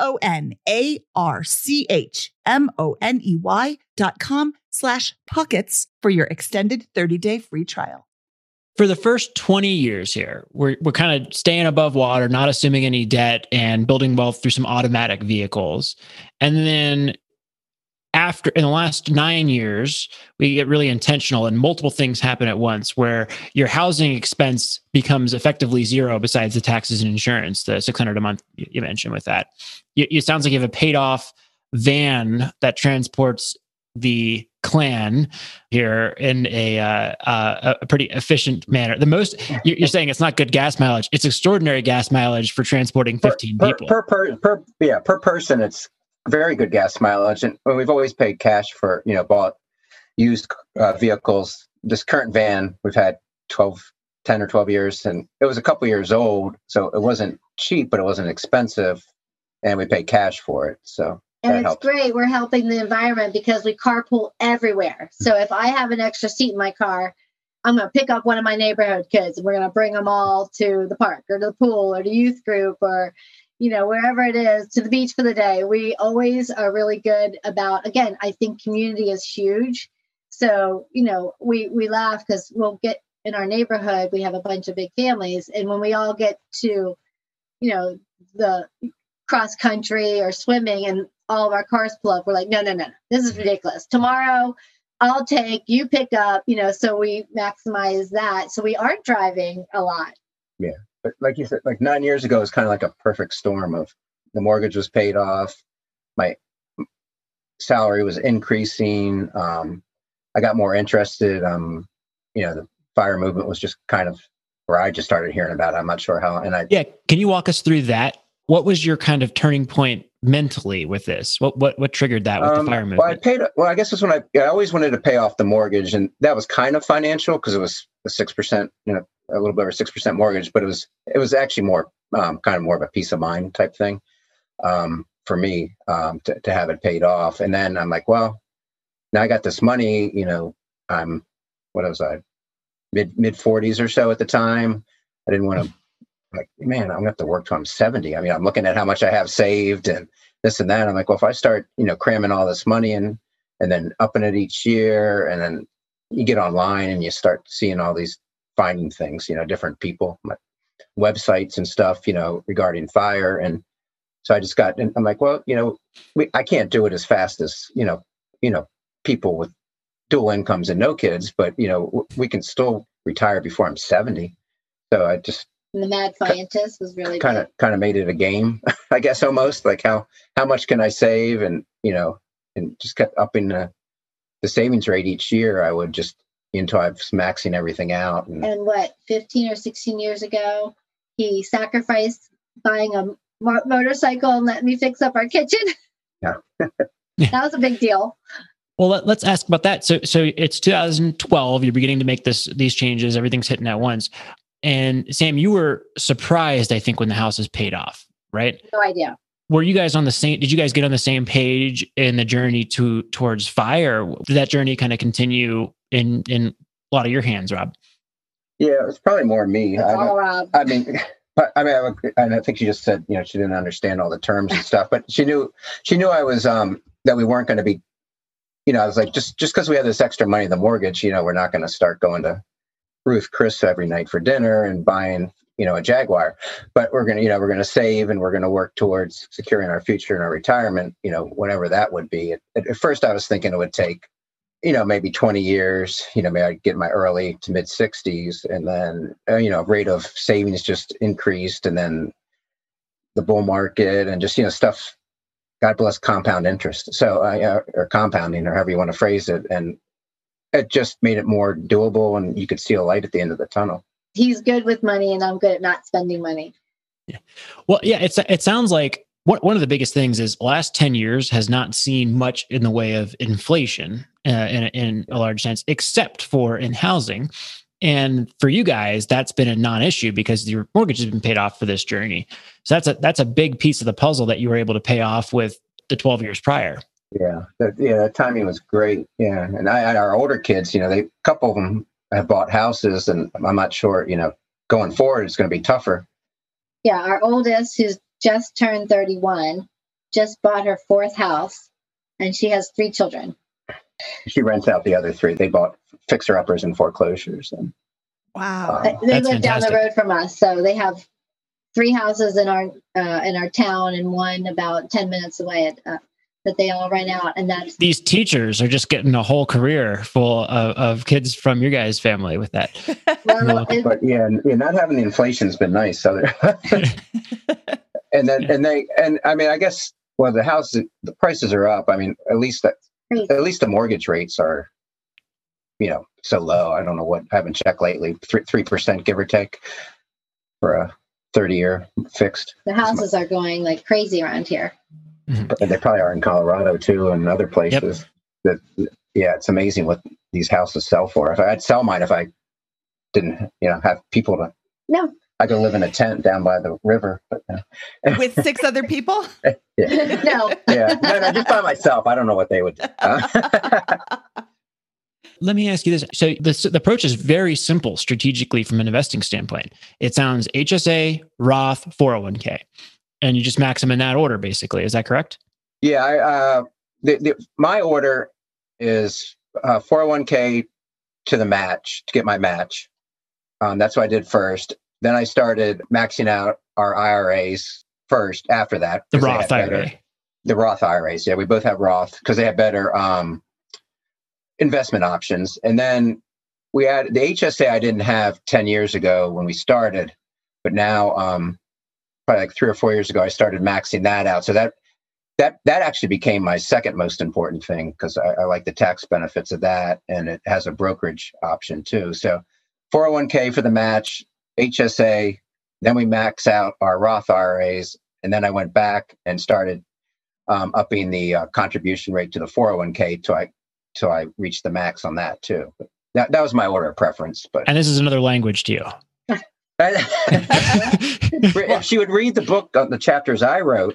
M-O-N-A-R-C-H-M-O-N-E-Y dot com slash pockets for your extended thirty-day free trial. For the first twenty years here, we're we're kind of staying above water, not assuming any debt, and building wealth through some automatic vehicles. And then after, in the last nine years, we get really intentional and multiple things happen at once where your housing expense becomes effectively zero besides the taxes and insurance, the six hundred dollars a month you mentioned with that. It, it sounds like you have a paid off van that transports the clan here in a uh, uh, a pretty efficient manner. The most you're saying it's not good gas mileage; it's extraordinary gas mileage for transporting fifteen per, people per, per per yeah per person. It's very good gas mileage, and we've always paid cash for you know bought used uh, vehicles. This current van we've had twelve, ten or twelve years, and it was a couple years old, so it wasn't cheap, but it wasn't expensive, and we paid cash for it. So. And that it's helps. great. We're helping the environment because we carpool everywhere. So if I have an extra seat in my car, I'm going to pick up one of my neighborhood kids and we're going to bring them all to the park or to the pool or the youth group or, you know, wherever it is, to the beach for the day. We always are really good about, again, I think community is huge. So, you know, we, we laugh because we'll get in our neighborhood, we have a bunch of big families. And when we all get to, you know, the cross country or swimming and all of our cars pull up, we're like, no, no, no, no, this is ridiculous. Tomorrow I'll take, you pick up, you know, so we maximize that. So we aren't driving a lot. Yeah. But like you said, like nine years ago, it was kind of like a perfect storm of the mortgage was paid off. My salary was increasing. Um, I got more interested. Um, you know, the fire movement was just kind of where I just started hearing about it. I'm not sure how. And I, yeah. Can you walk us through that? What was your kind of turning point mentally with this? What what what triggered that with um, the fire movement? Well, I paid. Well, I guess that's when I I always wanted to pay off the mortgage, and that was kind of financial because it was a six percent, you know, a little bit over six percent mortgage, but it was it was actually more um, kind of more of a peace of mind type thing um, for me um, to to have it paid off. And then I'm like, well, now I got this money. You know, I'm what was I mid mid forties or so at the time. I didn't want to. Like, man, I'm gonna have to work till I'm seventy. I mean, I'm looking at how much I have saved and this and that. I'm like, well, if I start, you know, cramming all this money in and then upping it each year, and then you get online and you start seeing all these finding things, you know, different people, like websites and stuff, you know, regarding fire. And so I just got, and I'm like, well, you know, we, I can't do it as fast as, you know, you know, people with dual incomes and no kids, but, you know, we can still retire before I'm seventy. So I just, And the Mad Scientist was really kind of kind of made it a game, I guess, almost like how how much can I save, and you know, and just kept upping the the savings rate each year. I would just until I was maxing everything out. And, and what, fifteen or sixteen years ago, he sacrificed buying a mo- motorcycle and let me fix up our kitchen. Yeah, that was a big deal. Well, let, let's ask about that. So, so it's two thousand twelve. You're beginning to make this these changes. Everything's hitting at once. And Sam, you were surprised, I think, when the house is paid off, right? No idea. Were you guys on the same, did you guys get on the same page in the journey to towards fire? Did that journey kind of continue in, in a lot of your hands, Rob? Yeah, it's probably more me. It's I, all Rob. I mean, but I mean, I, would- and I think she just said, you know, she didn't understand all the terms and stuff, but she knew, she knew I was, um, that we weren't going to be, you know, I was like, just, just because we have this extra money in the mortgage, you know, we're not going to start going to Ruth Chris every night for dinner and buying, you know, a Jaguar, but we're going to, you know, we're going to save and we're going to work towards securing our future and our retirement, you know, whatever that would be. At, at first I was thinking it would take, you know, maybe twenty years, you know, maybe I'd get my early to mid sixties, and then, uh, you know, rate of savings just increased, and then the bull market and just, you know, stuff, God bless compound interest. So, uh, or compounding, or however you want to phrase it. And it just made it more doable, and you could see a light at the end of the tunnel. He's good with money and I'm good at not spending money. Yeah. Well, yeah, it's, it sounds like one, one of the biggest things is the last ten years has not seen much in the way of inflation uh, in, in a large sense, except for in housing. And for you guys, that's been a non-issue because your mortgage has been paid off for this journey. So that's a, that's a big piece of the puzzle that you were able to pay off with the twelve years prior. Yeah, that, yeah, that timing was great. Yeah, and I, our older kids, you know, they a couple of them have bought houses, and I'm not sure, you know, going forward it's going to be tougher. Yeah, our oldest, who's just turned thirty-one, just bought her fourth house, and she has three children. She rents out the other three. They bought fixer-uppers and foreclosures, and Wow. uh, they live That's down the fantastic. road from us, so they have three houses in our uh, in our town and one about ten minutes away at, uh, that they all rent out, and that's These teachers are just getting a whole career full of, of kids from your guys' family with that. well, it, but yeah, yeah, not having the inflation's been nice. So, and then and they and I mean, I guess well, the house the prices are up. I mean, at least that Great. At least the mortgage rates are, you know, so low. I don't know what, I haven't checked lately, three, 3% give or take for a thirty year fixed. The houses are going like crazy around here. But they probably are in Colorado too and other places. Yep. That, yeah, it's amazing what these houses sell for. If I'd sell mine if I didn't, you know, have people to. No. I could live in a tent down by the river, but uh, with six other people. Yeah. No. Yeah, no, no, just by myself. I don't know what they would do. Uh, Let me ask you this. So the, the approach is very simple strategically from an investing standpoint. It sounds H S A, Roth, four oh one k, and you just max them in that order, basically. Is that correct? Yeah. I, uh, the, the, my order is uh, four oh one k to the match, to get my match. Um, that's what I did first. Then I started maxing out our I R As first after that. The Roth I R A. Better, the Roth I R As. Yeah, we both have Roth because they have better um, investment options. And then we had the H S A I didn't have ten years ago when we started, but now um, probably like three or four years ago, I started maxing that out. So that that that actually became my second most important thing because I, I like the tax benefits of that. And it has a brokerage option too. So four oh one k for the match, H S A, then we max out our Roth I R As, and then I went back and started um, upping the uh, contribution rate to the four oh one k till I till I reached the max on that too. But that that was my order of preference. But and this is another language to you. If she would read the book on the chapters I wrote.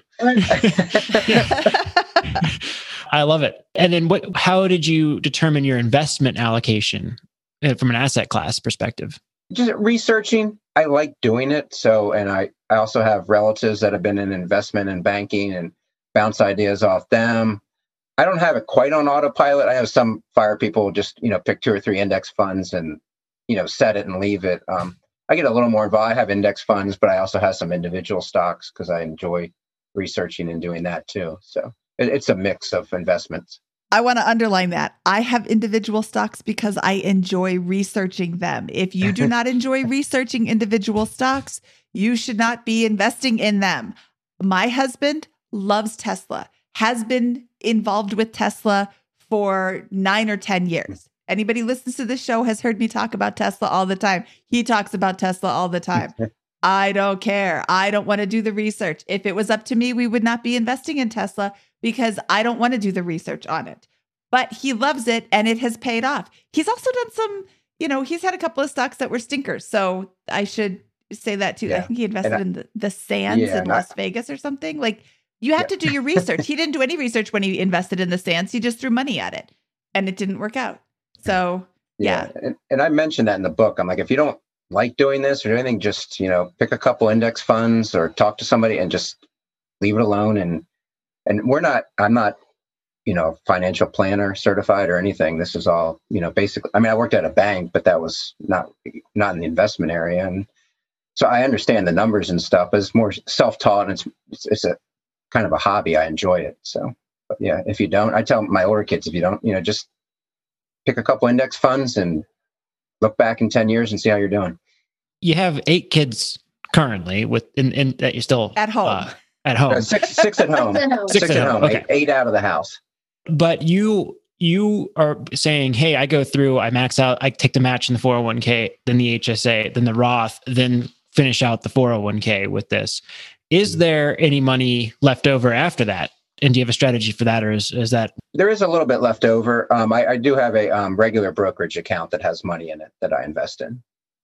I love it. And then what? How did you determine your investment allocation from an asset class perspective? Just researching. I like doing it. So, and I, I also have relatives that have been in investment and banking and bounce ideas off them. I don't have it quite on autopilot. I know some fire people just, you know, pick two or three index funds and, you know, set it and leave it. Um, I get a little more involved. I have index funds, but I also have some individual stocks because I enjoy researching and doing that too. So it, it's a mix of investments. I want to underline that. I have individual stocks because I enjoy researching them. If you do not enjoy researching individual stocks, you should not be investing in them. My husband loves Tesla, has been involved with Tesla for nine or ten years. Anybody listens to this show has heard me talk about Tesla all the time. He talks about Tesla all the time. I don't care. I don't want to do the research. If it was up to me, we would not be investing in Tesla because I don't want to do the research on it. But he loves it and it has paid off. He's also done some, you know, he's had a couple of stocks that were stinkers. So I should say that too. Yeah. I think he invested I, in the, the Sands yeah, in Las I, Vegas or something. Like you have yeah. to do your research. He didn't do any research when he invested in the Sands. He just threw money at it and it didn't work out. So yeah. yeah. And, and I mentioned that in the book. I'm like, if you don't like doing this or anything, just, you know, pick a couple index funds or talk to somebody and just leave it alone. And, and we're not, I'm not, you know, financial planner certified or anything. This is all, you know, basically, I mean, I worked at a bank, but that was not, not in the investment area. And so I understand the numbers and stuff, but it's more self-taught and it's, it's, it's a kind of a hobby. I enjoy it. So, but yeah, if you don't, I tell my older kids, if you don't, you know, just pick a couple index funds and look back in ten years and see how you're doing. You have eight kids currently with, in, in that you're still at home, uh, at home, uh, six, six at home, six at home, six, six at home, okay. eight, eight out of the house. But you, you are saying, hey, I go through, I max out, I take the match in the four oh one k, then the H S A, then the Roth, then finish out the four oh one k with this. Is there any money left over after that? And do you have a strategy for that? Or is, is that? There is a little bit left over. Um, I, I do have a um, regular brokerage account that has money in it that I invest in.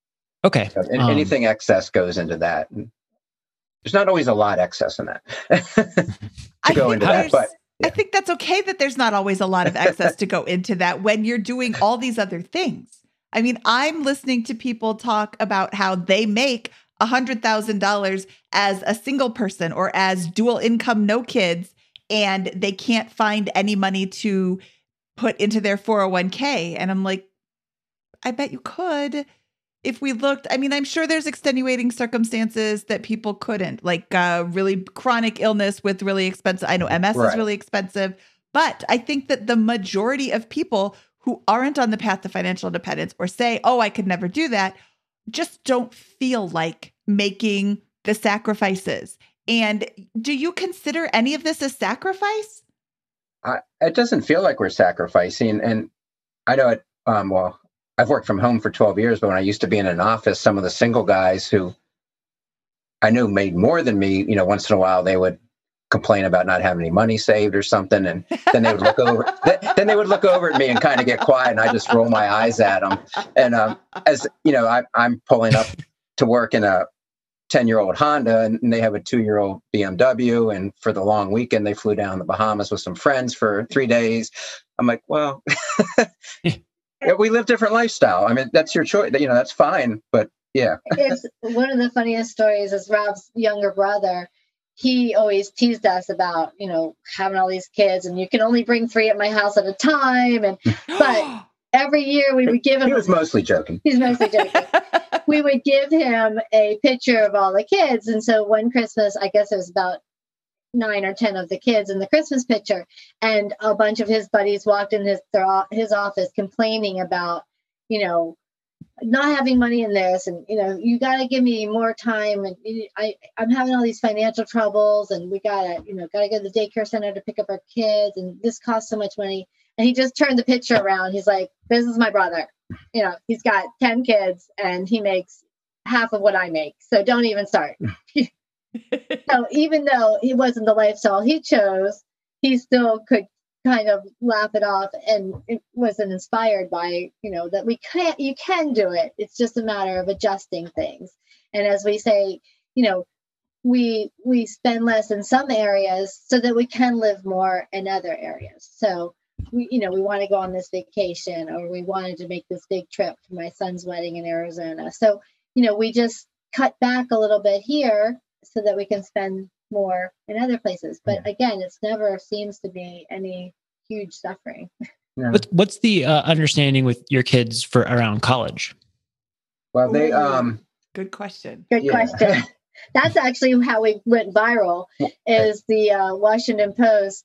Okay. So um, anything excess goes into that. And there's not always a lot excess in that to I go into that, but yeah. I think that's okay that there's not always a lot of excess to go into that when you're doing all these other things. I mean, I'm listening to people talk about how they make one hundred thousand dollars as a single person or as dual income, no kids, and they can't find any money to put into their four oh one k. And I'm like, I bet you could. If we looked, I mean, I'm sure there's extenuating circumstances that people couldn't, like uh, really chronic illness with really expensive. I know M S right. is really expensive, but I think that the majority of people who aren't on the path to financial independence or say, oh, I could never do that, just don't feel like making the sacrifices. And do you consider any of this a sacrifice? I, it doesn't feel like we're sacrificing. And I know it, um, well, I've worked from home for twelve years, but when I used to be in an office, some of the single guys who I knew made more than me, you know, once in a while they would complain about not having any money saved or something. And then they would look over, then they would look over at me and kind of get quiet. And I just roll my eyes at them. And um, as you know, I, I'm pulling up to work in a ten year old Honda and they have a two year old B M W. And for the long weekend, they flew down to the Bahamas with some friends for three days. I'm like, well, we live different lifestyle. I mean, that's your choice. You know, that's fine. But yeah. It's one of the funniest stories is Rob's younger brother. He always teased us about, you know, having all these kids and you can only bring three at my house at a time. And, but every year we would give him. He was mostly joking. He's mostly joking. We would give him a picture of all the kids. And so one Christmas, I guess it was about nine or ten of the kids in the Christmas picture. And a bunch of his buddies walked in his, their, his office complaining about, you know, not having money in this, and you know, you got to give me more time, and I, I'm having all these financial troubles, and we gotta, you know, gotta go to the daycare center to pick up our kids, and this costs so much money. And he just turned the picture around. He's like, "This is my brother. You know, he's got ten kids, and he makes half of what I make. So don't even start." So even though it wasn't the lifestyle he chose, he still could kind of laugh it off, and it wasn't inspired by, you know, that we can't, you can do it. It's just a matter of adjusting things. And as we say, you know, we, we spend less in some areas so that we can live more in other areas. So we, you know, we want to go on this vacation, or we wanted to make this big trip for my son's wedding in Arizona. So, you know, we just cut back a little bit here so that we can spend more in other places. But again, it's never seems to be any huge suffering. Yeah. What's, what's the uh, understanding with your kids for around college? Well, they, um, good question. Good Yeah. question. That's actually how we went viral. Is the uh, Washington Post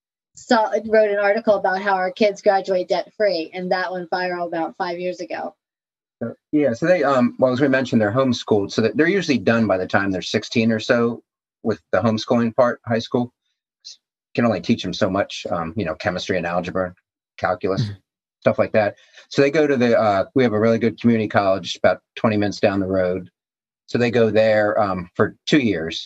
saw wrote an article about how our kids graduate debt free, and that went viral about five years ago. So, yeah. So they, um, well, as we mentioned, they're homeschooled, so that they're usually done by the time they're sixteen or so with the homeschooling part. High school can only teach them so much, um, you know, chemistry and algebra, calculus, mm-hmm. stuff like that. So they go to the, uh, we have a really good community college about twenty minutes down the road. So they go there um, for two years,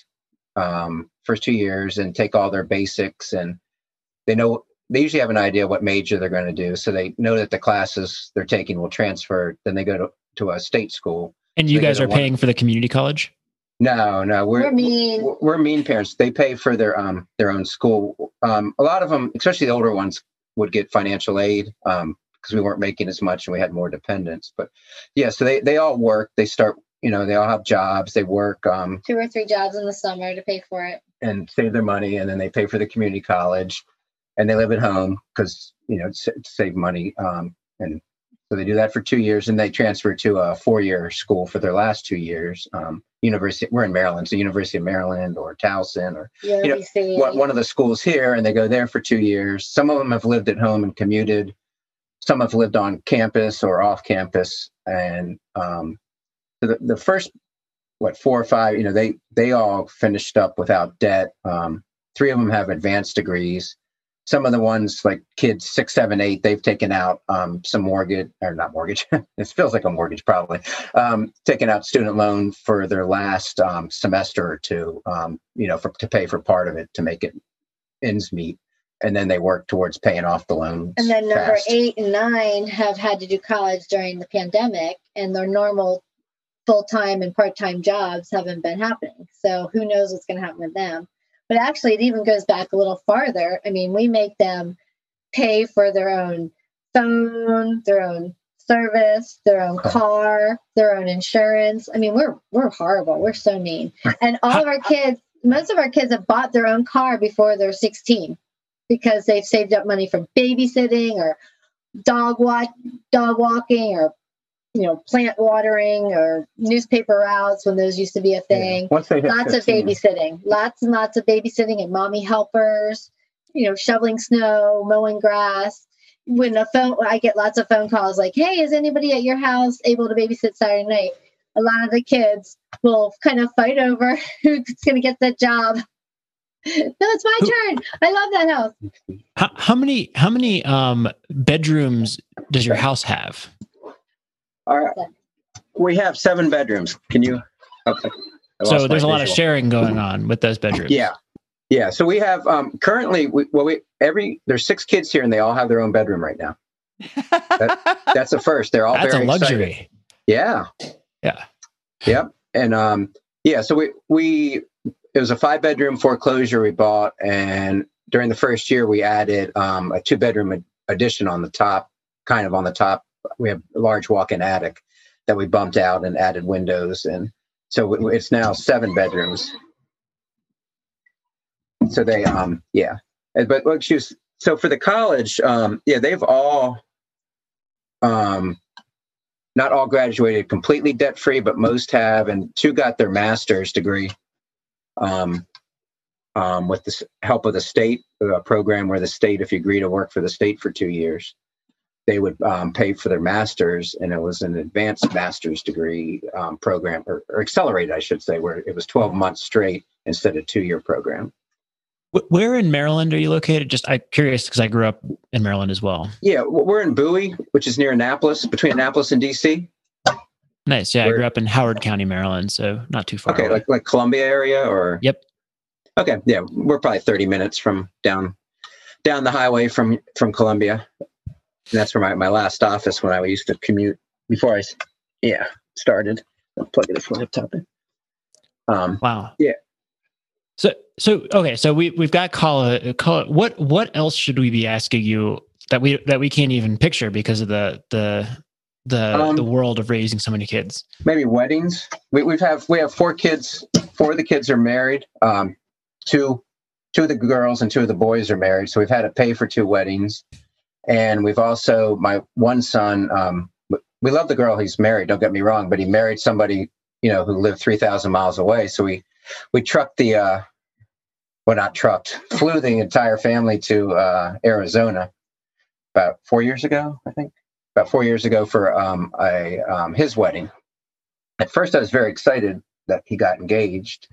um, first two years, and take all their basics, and they know, they usually have an idea what major they're going to do. So they know that the classes they're taking will transfer. Then they go to, to a state school. And you so guys are paying one. for the community college? No, no, we're, we're mean. We're, we're mean parents. They pay for their um their own school. Um, a lot of them, especially the older ones, would get financial aid um because we weren't making as much and we had more dependents. But yeah, so they they all work. They start, you know, they all have jobs. They work um two or three jobs in the summer to pay for it and save their money, and then they pay for the community college, and they live at home because you know to save money. Um, and so they do that for two years, and they transfer to a four-year school for their last two years. Um, University, we're in Maryland, so University of Maryland or Towson or yeah, you know, one, one of the schools here, and they go there for two years. Some of them have lived at home and commuted. Some have lived on campus or off campus. And um, the, the first, what, four or five, you know, they they all finished up without debt. Um, three of them have advanced degrees. Some of the ones like kids six, seven, eight, they've taken out um, some mortgage or not mortgage. It feels like a mortgage probably. Um, taken out student loan for their last um, semester or two, um, you know, for, to pay for part of it to make it ends meet. And then they work towards paying off the loans. And then number fast. eight and nine have had to do college during the pandemic, and their normal full-time and part-time jobs haven't been happening. So who knows what's going to happen with them. But actually, it even goes back a little farther. I mean, we make them pay for their own phone, their own service, their own car, their own insurance. I mean, we're we're horrible. We're so mean. And all of our kids, most of our kids have bought their own car before they're sixteen because they've saved up money from babysitting or dog walk, dog walking, or you know, plant watering or newspaper routes when those used to be a thing. Yeah. Once they hit lots fifteen. Of babysitting, lots and lots of babysitting and mommy helpers, you know, shoveling snow, mowing grass. When a phone, I get lots of phone calls like, hey, is anybody at your house able to babysit Saturday night? A lot of the kids will kind of fight over who's going to get that job. it's my turn. I love that house. How, how many how many um, bedrooms does your house have? All right. We have seven bedrooms. Can you? Okay. So there's a lot of sharing going on with those bedrooms. Yeah. Yeah. So we have um, currently, we, well, we every there's six kids here and they all have their own bedroom right now. That, that's a first. They're all that's very a luxury. Excited. Yeah. Yeah. Yep. And um, yeah, so we, we, it was a five bedroom foreclosure we bought. And during the first year, we added um, a two bedroom ad- addition on the top, kind of on the top. We have a large walk-in attic that we bumped out and added windows. And so it's now seven bedrooms. So they, um, yeah. But look, she was, so for the college, um, yeah, they've all, um, not all graduated completely debt-free, but most have, and two got their master's degree um, um, with the help of the state, a program where the state, if you agree to work for the state for two years, they would um, pay for their master's, and it was an advanced master's degree um, program, or, or accelerated, I should say, where it was twelve months straight instead of two-year program. Where in Maryland are you located? Just I'm curious because I grew up in Maryland as well. Yeah, we're in Bowie, which is near Annapolis, between Annapolis and D C. Nice. Yeah, We're, I grew up in Howard County, Maryland, so not too far okay, away. like like Columbia area, or yep. Okay, yeah, we're probably thirty minutes from down down the highway from from Columbia. And that's where my, my last office when I used to commute before I yeah started. I'll plug this laptop in. Um, wow. Yeah. So, so okay, so we we've got call call. What what else should we be asking you that we that we can't even picture because of the the the um, the world of raising so many kids? Maybe weddings. We we've have we have four kids. Four of the kids are married. Um, two two of the girls and two of the boys are married. So we've had to pay for two weddings, and we've also my one son. Um, we love the girl he's married. Don't get me wrong, but he married somebody you know who lived three thousand miles away. So we. We trucked the, uh, well, not trucked, flew the entire family to uh, Arizona about four years ago, I think. About four years ago for um, a, um, his wedding. At first, I was very excited that he got engaged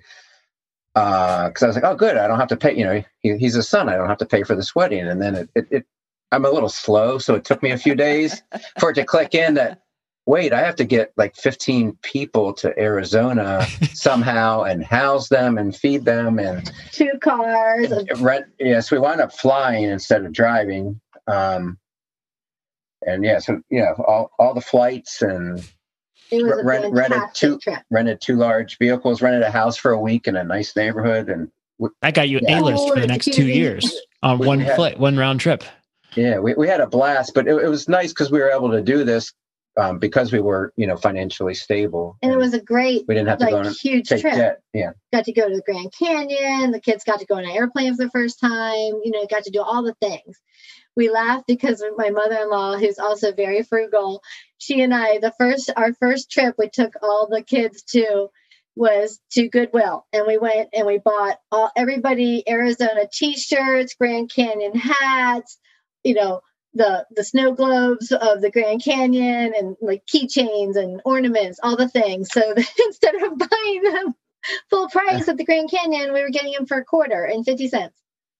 because uh, I was like, oh, good, I don't have to pay, you know, he, he's a son, I don't have to pay for this wedding. And then it, it, it, I'm a little slow, so it took me a few days for it to click in that, wait, I have to get like fifteen people to Arizona somehow and house them and feed them and two cars. And rent. Yes, we wound up flying instead of driving. Um, and yeah, so yeah, all, all the flights and it was a rent, rented two trip. rented two large vehicles, rented a house for a week in a nice neighborhood, and I got you yeah. A-list for the next two years on one had, flight, one round trip. Yeah, we we had a blast, but it, it was nice because we were able to do this. Um, because we were, you know, financially stable, and, and it was a great, we didn't have to like, go on huge take trip. Jet. Yeah, got to go to the Grand Canyon. The kids got to go on an airplane for the first time. You know, got to do all the things. We laughed because my mother-in-law, who's also very frugal, she and I, the first, our first trip, we took all the kids to was to Goodwill, and we went and we bought all everybody Arizona T-shirts, Grand Canyon hats, you know. the the snow globes of the Grand Canyon and like keychains and ornaments, all the things. So that instead of buying them full price at the Grand Canyon, we were getting them for a quarter and fifty cents.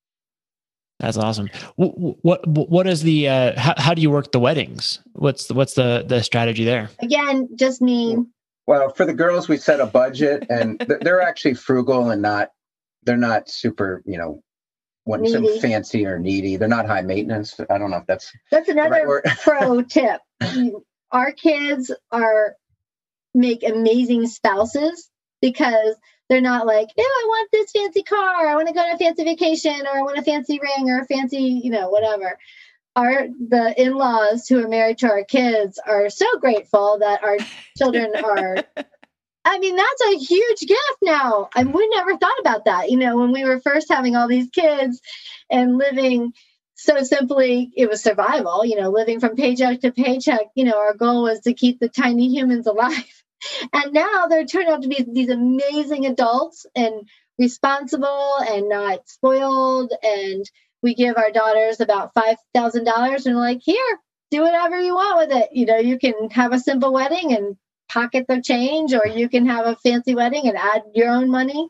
That's awesome. What, what, what is the, uh, how, how do you work the weddings? What's the, what's the, the strategy there? Again, just me. Well, for the girls, we set a budget and they're actually frugal and not, they're not super, you know, wanting some fancy or needy. They're not high maintenance. I don't know if that's that's another right pro tip. Our kids are make amazing spouses because they're not like, oh, I want this fancy car, I want to go on a fancy vacation, or I want a fancy ring or a fancy, you know, whatever. Our the in-laws who are married to our kids are so grateful that our children are I mean, that's a huge gift now. And we never thought about that. You know, when we were first having all these kids and living so simply, it was survival, you know, living from paycheck to paycheck. You know, our goal was to keep the tiny humans alive. And now they're turned out to be these amazing adults and responsible and not spoiled. And we give our daughters about five thousand dollars and we're like, here, do whatever you want with it. You know, you can have a simple wedding and pocket the change, or you can have a fancy wedding and add your own money.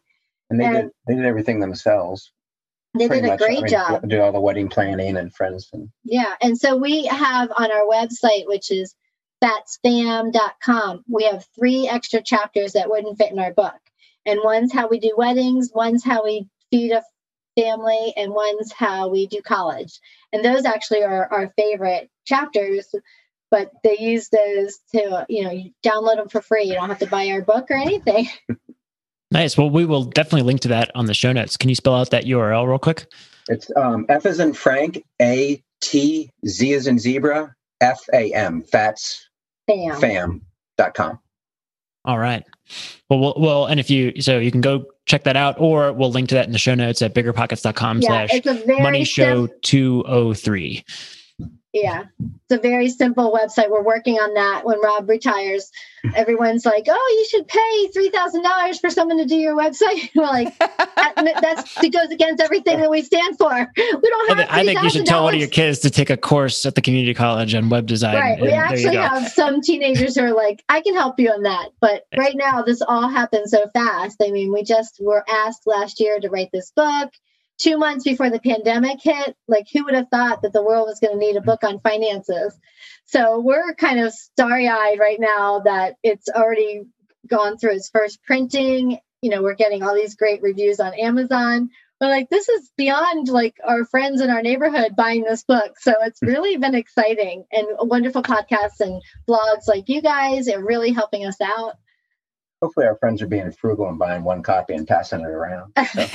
And they And- did they did everything themselves. They Pretty did a much. great I mean, job. Did all the wedding planning and friends and Yeah. And so we have on our website, which is fats fam dot com, we have three extra chapters that wouldn't fit in our book. And one's how we do weddings, one's how we feed a family, and one's how we do college. And those actually are our favorite chapters, but they use those to, you know, you download them for free. You don't have to buy our book or anything. Nice. Well, we will definitely link to that on the show notes. Can you spell out that U R L real quick? it's um, F as in Frank, A T Z as in zebra, F A M, fats Fam. fam dot com. All right. Well, well, well, and if you, so you can go check that out, or we'll link to that in the show notes at biggerpockets.com Yeah, slash it's a very money show sim- two oh three. Yeah, it's a very simple website. We're working on that. When Rob retires, everyone's like, "Oh, you should pay three thousand dollars for someone to do your website." We're like, that, that's it goes against everything that we stand for. We don't have. I think you should tell one of your kids to take a course at the community college on web design. Right. We and there you actually go. have some teenagers who are like, "I can help you on that." But right now, this all happened so fast. I mean, we just were asked last year to write this book. Two months before the pandemic hit, like who would have thought that the world was going to need a book on finances? So we're kind of starry-eyed right now that it's already gone through its first printing. You know, we're getting all these great reviews on Amazon. We're like, this is beyond like our friends in our neighborhood buying this book. So it's really been exciting, and wonderful podcasts and blogs like you guys are really helping us out. Hopefully our friends are being frugal and buying one copy and passing it around. So.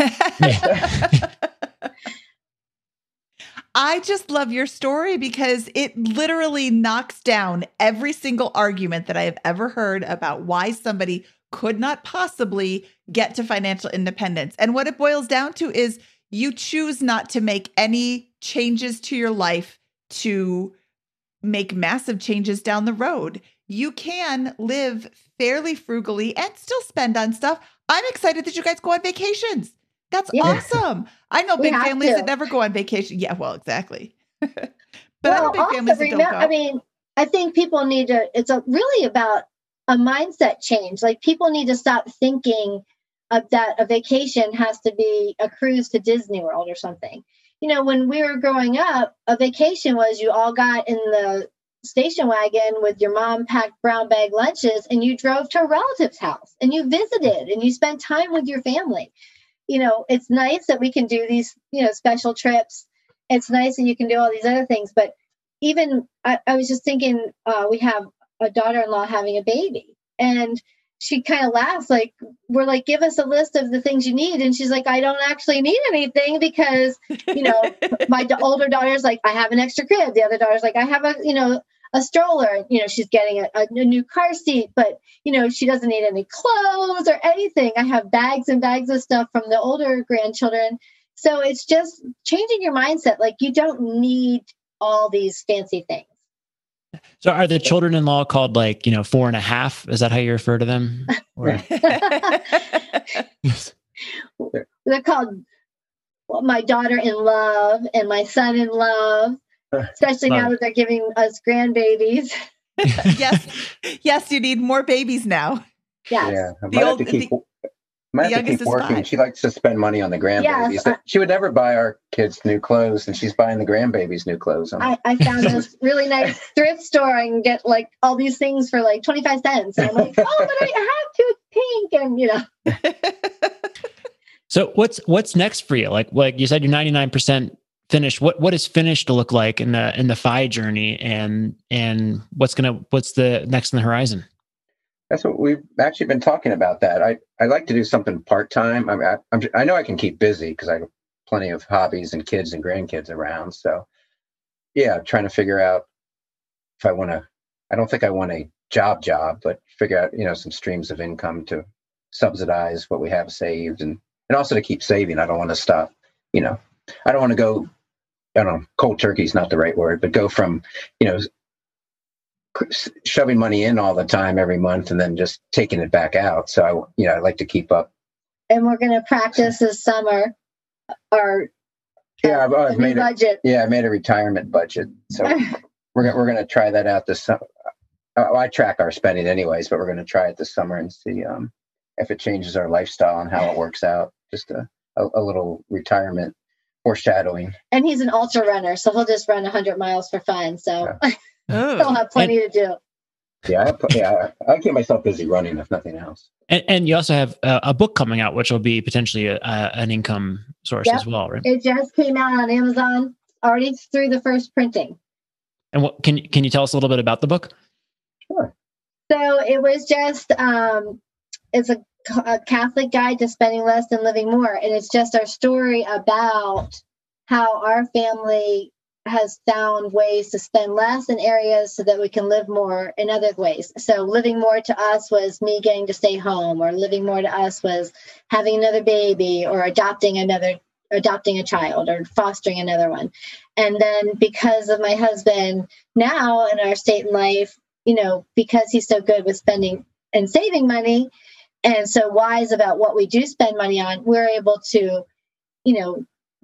I just love your story because it literally knocks down every single argument that I have ever heard about why somebody could not possibly get to financial independence. And what it boils down to is you choose not to make any changes to your life to make massive changes down the road. You can live fairly frugally and still spend on stuff. I'm excited that you guys go on vacations. That's Yeah. awesome. I know We big have families to. that never go on vacation. Yeah, well, exactly. but well, I know big also families that don't remember, go. I mean, I think people need to, it's a, really about a mindset change. Like people need to stop thinking of that a vacation has to be a cruise to Disney World or something. You know, when we were growing up, a vacation was you all got in the station wagon with your mom packed brown bag lunches and you drove to a relative's house and you visited and you spent time with your family. You know, it's nice that we can do these, you know, special trips. It's nice that you can do all these other things. But even I, I was just thinking, uh, we have a daughter-in-law having a baby, and she kind of laughs like, we're like, give us a list of the things you need. And she's like, I don't actually need anything because, you know, my d- older daughter's like, I have an extra crib. The other daughter's like, I have a, you know, a stroller. You know, she's getting a, a new car seat, but, you know, she doesn't need any clothes or anything. I have bags and bags of stuff from the older grandchildren. So it's just changing your mindset. Like you don't need all these fancy things. So are the children-in-law called like, you know, four and a half? Is that how you refer to them? Or... They're called well, my daughter-in-love and my son-in-love, especially now that they're giving us grandbabies. yes. Yes, you need more babies now. Yes. Yeah, I The might old- have to keep, the- might the have to youngest keep is working. five. She likes to spend money on the grandbabies. Yes, I- She would never buy our kids new clothes, and she's buying the grandbabies new clothes. I'm I, I found this really nice thrift store. I can get like all these things for like twenty-five cents. And I'm like, oh, but I have to pink. And, you know. So what's what's next for you? Like like you said, you're ninety-nine percent finished. What what does finished look like in the in the F I journey, and and what's gonna what's the next on the horizon? That's what we've actually been talking about. That I I like to do something part time. I mean, I, I'm, I know I can keep busy because I have plenty of hobbies and kids and grandkids around. So yeah, trying to figure out if I want to. I don't think I want a job job, but figure out you know some streams of income to subsidize what we have saved, and and also to keep saving. I don't want to stop. You know, I don't want to go. I don't know. Cold turkey is not the right word, but go from you know. shoving money in all the time every month and then just taking it back out. So I, you know, I like to keep up. And we're going to practice this summer our Yeah, I've, I've made budget. A, yeah, I made a retirement budget. So we're gonna we're gonna try that out this summer. Uh, I track our spending anyways, but we're gonna try it this summer and see um, if it changes our lifestyle and how it works out. just a, a, a little retirement foreshadowing. And he's an ultra runner, so he'll just run one hundred miles for fun. So Yeah. he'll have plenty and, to do. Yeah, I, yeah, I keep myself busy running, if nothing else. And, and you also have a, a book coming out, which will be potentially a, a, an income source Yep. as well, right? It just came out on Amazon, already through the first printing. And what can can you tell us a little bit about the book? Sure. So it was just, um, it's a, a Catholic guide to spending less and living more. And it's just our story about how our family has found ways to spend less in areas so that we can live more in other ways. So living more to us was me getting to stay home, or living more to us was having another baby, or adopting another, adopting a child, or fostering another one. And then because of my husband now in our state in life, you know, because he's so good with spending and saving money, and so wise about what we do spend money on, we're able to, you know,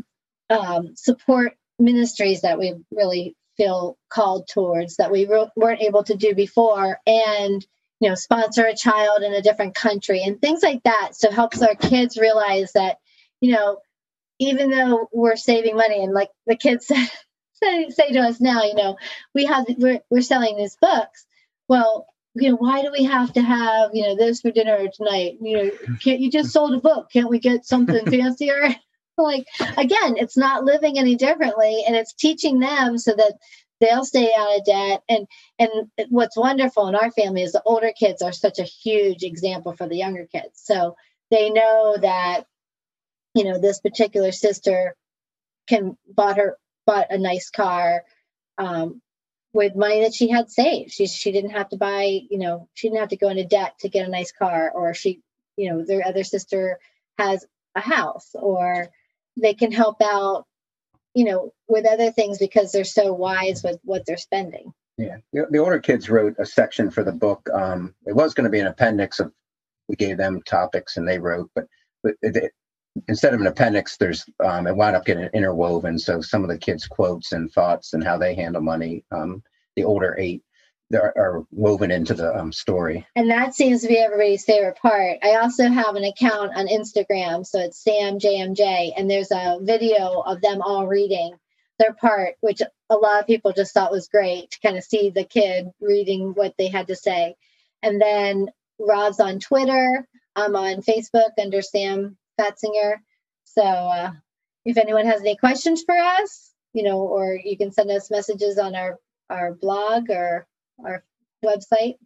um, support ministries that we really feel called towards that we re- weren't able to do before, and, you know, sponsor a child in a different country and things like that. So it helps our kids realize that, you know, even though we're saving money, and like the kids say, say, say to us now, you know, we have, we're, we're selling these books. Well, you know, why do we have to have, you know, this for dinner tonight? You know, can't you just sold a book? Can't we get something fancier? Like, again, it's not living any differently, and it's teaching them so that they'll stay out of debt. And and what's wonderful in our family is the older kids are such a huge example for the younger kids. So they know that, you know, this particular sister can bought her bought a nice car um, with money that she had saved. She she didn't have to buy, you know, she didn't have to go into debt to get a nice car, or she, you know, their other sister has a house, or they can help out, you know, with other things because they're so wise with what they're spending. Yeah, the, the older kids wrote a section for the book. Um, it was going to be an appendix of, we gave them topics and they wrote, but, but it, it, instead of an appendix, there's um, it wound up getting interwoven. So some of the kids' quotes and thoughts and how they handle money, um, the older eight, are, are woven into the um, story. And that seems to be everybody's favorite part. I also have an account on Instagram, so it's Sam J M J, and there's a video of them all reading their part, which a lot of people just thought was great to kind of see the kid reading what they had to say. And then Rob's on Twitter. I'm on Facebook under Sam Fatzinger. So uh, if anyone has any questions for us, you know, or you can send us messages on our, our blog or our website.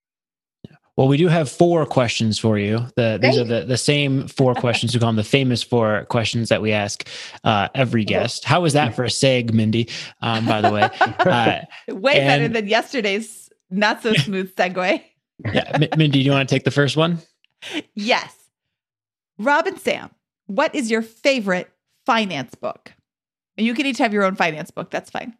Well, we do have four questions for you. The, these Great. are the, the same four questions. We call them the famous four questions that we ask uh, every guest. How was that for a seg, Mindy? Um, by the way, uh, way and, better than yesterday's not so smooth segue. Yeah, M- Mindy, do you want to take the first one? Yes. Rob and Sam, what is your favorite finance book? You can each have your own finance book. That's fine.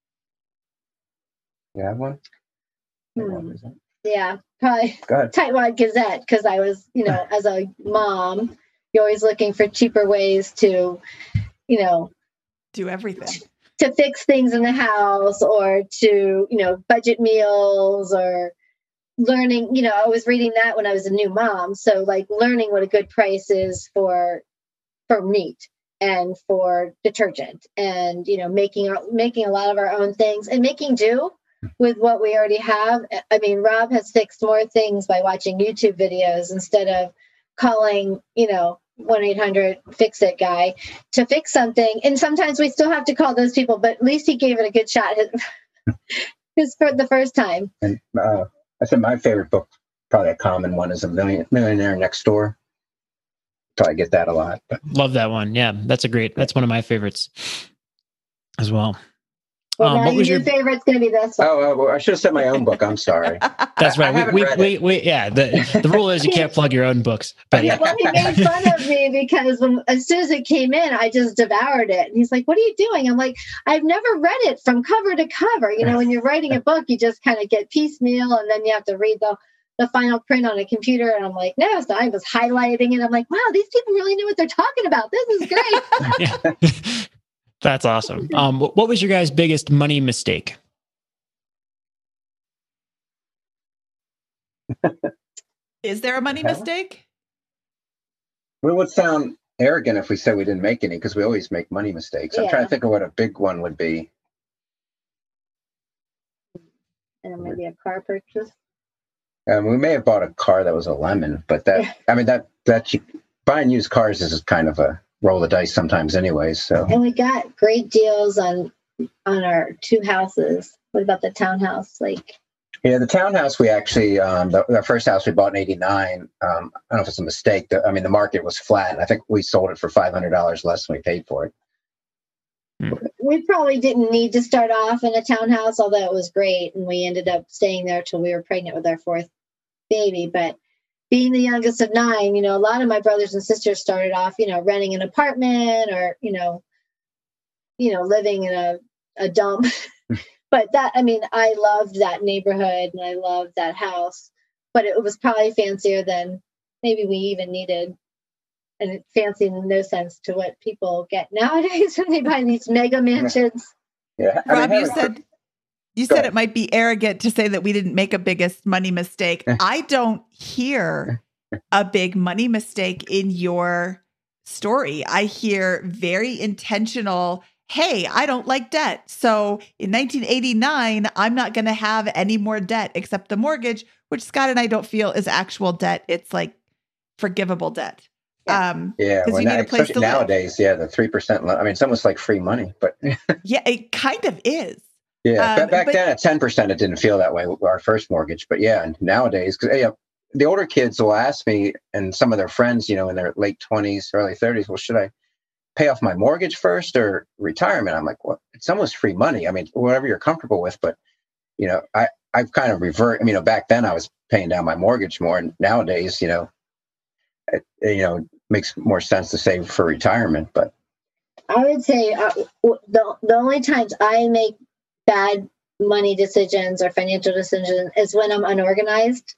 You have one? Hmm. Yeah, probably Go ahead. Tightwad Gazette, because I was, you know, as a mom, you're always looking for cheaper ways to, you know, do everything, to fix things in the house, or to, you know, budget meals, or learning, you know, I was reading that when I was a new mom. So like learning what a good price is for, for meat and for detergent, and, you know, making, making a lot of our own things and making do with what we already have. I mean, Rob has fixed more things by watching YouTube videos instead of calling, you know, one eight hundred fix it guy to fix something. And sometimes we still have to call those people, but at least he gave it a good shot his for the first time. And uh, I said my favorite book, probably a common one, is A Million, Millionaire Next Door. Probably get that a lot. But. Love that one. Yeah, that's a great, that's one of my favorites as well. Well, Um, now what was your your favorite going to be this one. Oh, uh, well, I should have said my own book. I'm sorry. That's I- I right. haven't we, read we, it. we, we, yeah. The, the rule is you can't plug your own books, but yeah. Well, he made fun of me because when, as soon as it came in, I just devoured it. And he's like, "What are you doing?" I'm like, "I've never read it from cover to cover." You know, when you're writing a book, you just kind of get piecemeal, and then you have to read the the final print on a computer. And I'm like, no, so I was highlighting it. I'm like, wow, these people really knew what they're talking about. This is great. Yeah. That's awesome. Um, what was your guys' biggest money mistake? Is there a money Okay. mistake? Well, it would sound arrogant if we said we didn't make any, because we always make money mistakes. I'm Yeah. trying to think of what a big one would be. And maybe a car purchase. Um, we may have bought a car that was a lemon, but that, Yeah. I mean, that, that you, buying used cars is kind of a roll of dice sometimes anyways. So, And we got great deals on on our two houses. What about the townhouse? Like, yeah, the townhouse, we actually, um, the, the first house we bought in eighty-nine, um, I don't know if it's a mistake. The, I mean, the market was flat. And I think we sold it for five hundred dollars less than we paid for it. we probably didn't need to start off in a townhouse, although it was great. And we ended up staying there till we were pregnant with our fourth baby. But being the youngest of nine, you know, a lot of my brothers and sisters started off, you know, renting an apartment or, you know, you know, living in a, a dump. But that, I mean, I loved that neighborhood and I loved that house, but it was probably fancier than maybe we even needed. And fancy in no sense to what people get nowadays when they buy these mega mansions. Yeah. I Rob, mean, you having- said you Go said ahead. it might be arrogant to say that we didn't make a biggest money mistake. I don't hear a big money mistake in your story. I hear very intentional, hey, I don't like debt. So in nineteen eighty-nine, I'm not going to have any more debt except the mortgage, which Scott and I don't feel is actual debt. It's like forgivable debt. Yeah. Um, yeah. because Well, you now, need a place especially to live. nowadays, yeah, the three percent, I mean, it's almost like free money, but Yeah, it kind of is. yeah, Um, ba- back but- then at ten percent, it didn't feel that way with our first mortgage. But yeah, and nowadays, because yeah, the older kids will ask me and some of their friends, you know, in their late twenties, early thirties, well, should I pay off my mortgage first or retirement? I'm like, well, it's almost free money. I mean, whatever you're comfortable with. But, you know, I, I've kind of revert. I mean, you know, back then I was paying down my mortgage more. And nowadays, you know, it, you know, makes more sense to save for retirement. But I would say uh, w- the the only times I make bad money decisions or financial decisions is when I'm unorganized.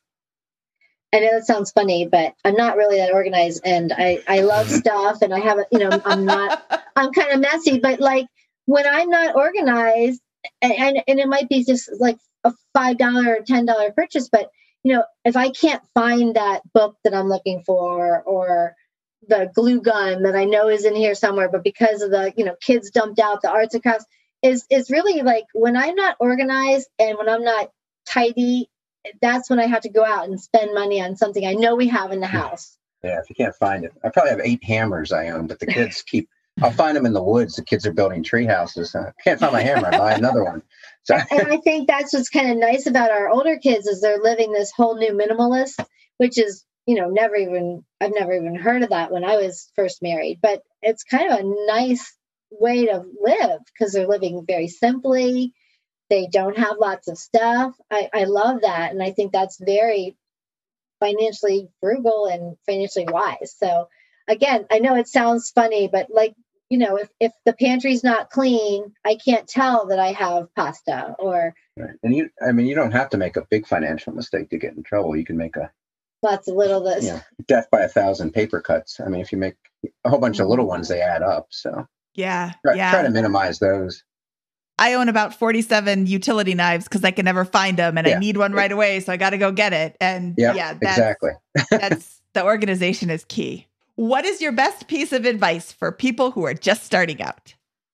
I know it sounds funny, but I'm not really that organized, and I I love stuff, and I have a, you know, I'm not, I'm kind of messy, but like when I'm not organized, and and, and it might be just like a five dollar or ten dollar purchase, but you know, if I can't find that book that I'm looking for or the glue gun that I know is in here somewhere, but because of the, you know, kids dumped out the arts and crafts, is is really like when I'm not organized and when I'm not tidy, that's when I have to go out and spend money on something I know we have in the house. yeah, if you can't find it, I probably have eight hammers I own, but the kids keep, I'll find them in the woods. The kids are building tree houses. I can't find my hammer. I buy another one. So And I think that's what's kind of nice about our older kids is they're living this whole new minimalist, which is, you know, never even, I've never even heard of that when I was first married, but it's kind of a nice way to live because they're living very simply. They don't have lots of stuff. I, I love that. And I think that's very financially frugal and financially wise. So again, I know it sounds funny, but like, you know, if, if the pantry's not clean, I can't tell that I have pasta or right. And you, I mean, you don't have to make a big financial mistake to get in trouble. You can make a, lots of little this. you know, death by a thousand paper cuts. I mean, if you make a whole bunch of little ones, they add up. So Yeah. try, yeah. try to minimize those. I own about forty-seven utility knives because I can never find them and Yeah. I need one right away. So I got to go get it. And Yeah, yeah, that's, exactly. that's the organization is key. What is your best piece of advice for people who are just starting out?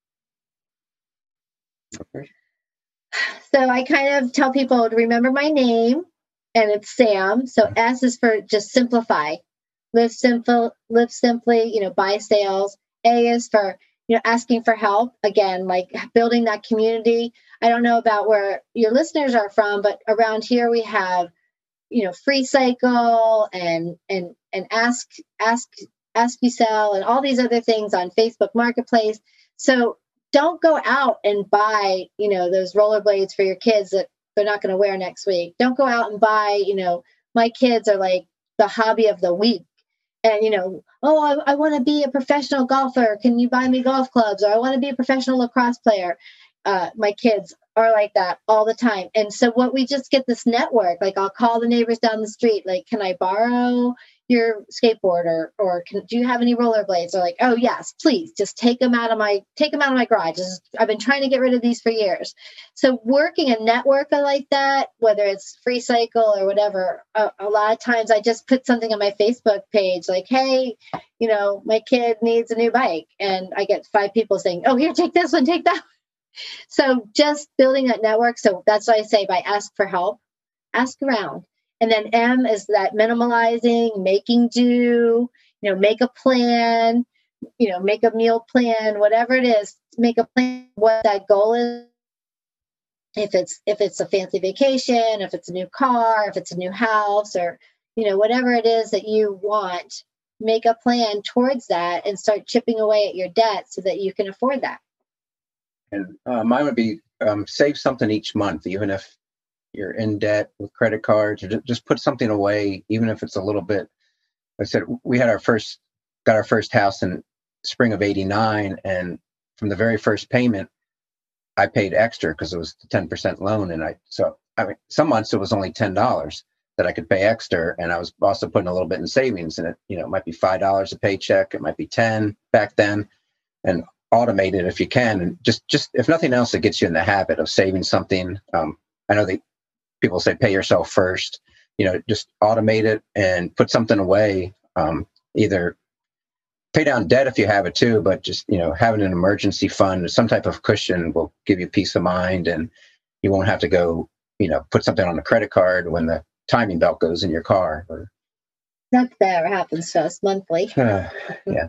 Okay. So I kind of tell people to remember my name, and it's Sam. So S is for just simplify, live simple, live simply. You know, buy sales. A is for, you know, asking for help. Again, like building that community. I don't know about where your listeners are from, but around here we have, you know, Free Cycle and and and ask ask ask you sell and all these other things on Facebook Marketplace. So don't go out and buy, you know, those rollerblades for your kids that they're not going to wear next week. Don't go out and buy, you know, my kids are like the hobby of the week. And, you know, oh, I, I want to be a professional golfer. Can you buy me golf clubs? Or I want to be a professional lacrosse player. Uh, my kids are like that all the time. And so what we just get this network, like I'll call the neighbors down the street, like, can I borrow, your skateboard, or or can, do you have any rollerblades? Or like, oh yes, please just take them out of my take them out of my garage. Just, I've been trying to get rid of these for years. So working a network like that, whether it's Free Cycle or whatever, a, a lot of times I just put something on my Facebook page like, hey, you know, my kid needs a new bike, and I get five people saying, oh, here, take this one, take that one. So just building that network. So that's why I say by ask for help, ask around. And then M is that minimalizing, making do, you know, make a plan, you know, make a meal plan, whatever it is, make a plan what that goal is. If it's, if it's a fancy vacation, if it's a new car, if it's a new house, or, you know, whatever it is that you want, make a plan towards that and start chipping away at your debt so that you can afford that. And uh, mine would be um, save something each month, even if you're in debt with credit cards, or just put something away, even if it's a little bit. I said, we had our first, got our first house in spring of eighty-nine. And from the very first payment, I paid extra because it was the ten percent loan. And I, so, I mean, some months it was only ten dollars that I could pay extra. And I was also putting a little bit in savings, and it, you know, it might be five dollars a paycheck. It might be ten back then. And automate it if you can. And just, just, if nothing else, it gets you in the habit of saving something. Um, I know that people say pay yourself first, you know, just automate it and put something away. Um, either pay down debt if you have it too, but just, you know, having an emergency fund, some type of cushion will give you peace of mind, and you won't have to go, you know, put something on a credit card when the timing belt goes in your car. Or, not that ever happens to us monthly. uh, yeah.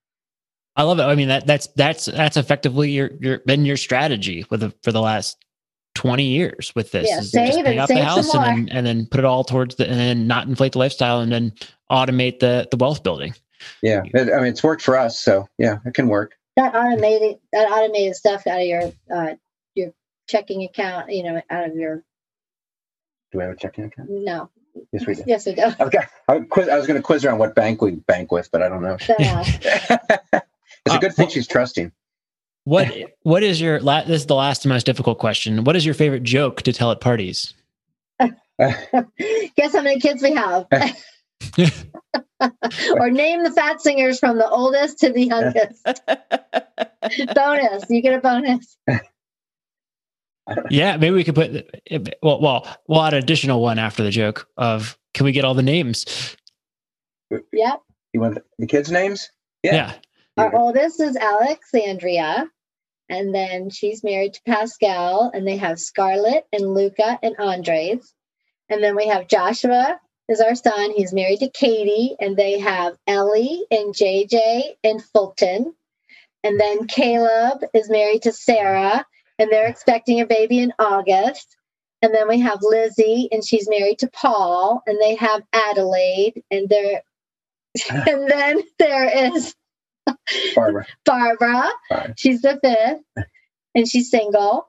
I love it. I mean, that that's that's that's effectively your your been your strategy with the, for the last twenty years with this. Yeah, is save just pay and off save the house some and then and then put it all towards the and then not inflate the lifestyle and then automate the the wealth building. Yeah, I mean, it's worked for us, so yeah, it can work. That automated that automated stuff out of your uh, your checking account, you know, out of your. Do we have a checking account? No. Yes, we do. Yes, we do. Okay, I, quiz, I was going to quiz her on what bank we bank with, but I don't know. It's a good thing she's trusting. What what is your la- this is the last and most difficult question. What is your favorite joke to tell at parties? Guess how many kids we have. Or name the fat singers from the oldest to the youngest. Bonus. You get a bonus. Yeah, maybe we could put well, well, we'll add an additional one after the joke of can we get all the names? Yep. You want the kids' names? Yeah. yeah. Our oldest is Alexandria, and then she's married to Pascal, and they have Scarlett and Luca and Andres. And then we have Joshua is our son. He's married to Katie, and they have Ellie and J J and Fulton. And then Caleb is married to Sarah, and they're expecting a baby in August. And then we have Lizzie, and she's married to Paul, and they have Adelaide, and they're and then there is Barbara. Barbara. Bye. She's the fifth, and she's single.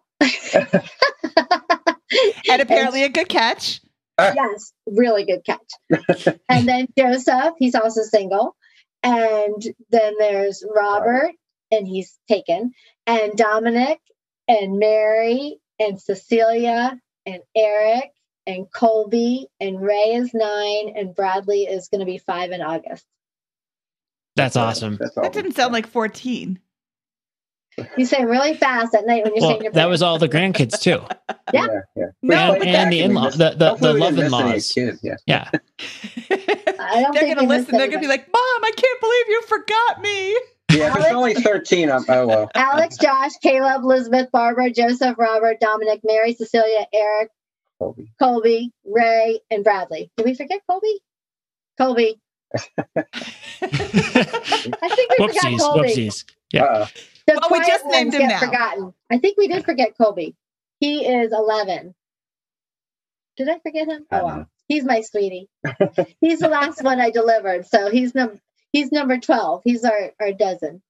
And apparently a good catch. Yes, really good catch. And then Joseph, he's also single. And then there's Robert, and he's taken. And Dominic, and Mary, and Cecilia, and Eric, and Colby, and Ray is nine, and Bradley is going to be five in August. That's awesome. That's That didn't sound like fourteen. You say really fast at night when you're well, saying your that was all the grandkids too. Yeah. yeah, yeah. No, and, but and the in-law, the the, the love in-laws. Kids, yeah. Yeah. I don't They're think going to we listen. missed They're going to be like, Mom, I can't believe you forgot me. Yeah, if it's only thirteen, I'm, oh well. Alex, Josh, Caleb, Elizabeth, Barbara, Joseph, Robert, Dominic, Mary, Cecilia, Eric, Colby. Colby, Ray, and Bradley. Did we forget Colby? Colby. I think we Whoopsies, forgot Colby. whoopsies. Yeah. Uh, The Well, we quiet just named ones him get now. forgotten. I think we did forget Colby. He is eleven. Did I forget him? I Oh, don't well. know. He's my sweetie. He's the last one I delivered. So he's num he's number twelve. He's our, our dozen.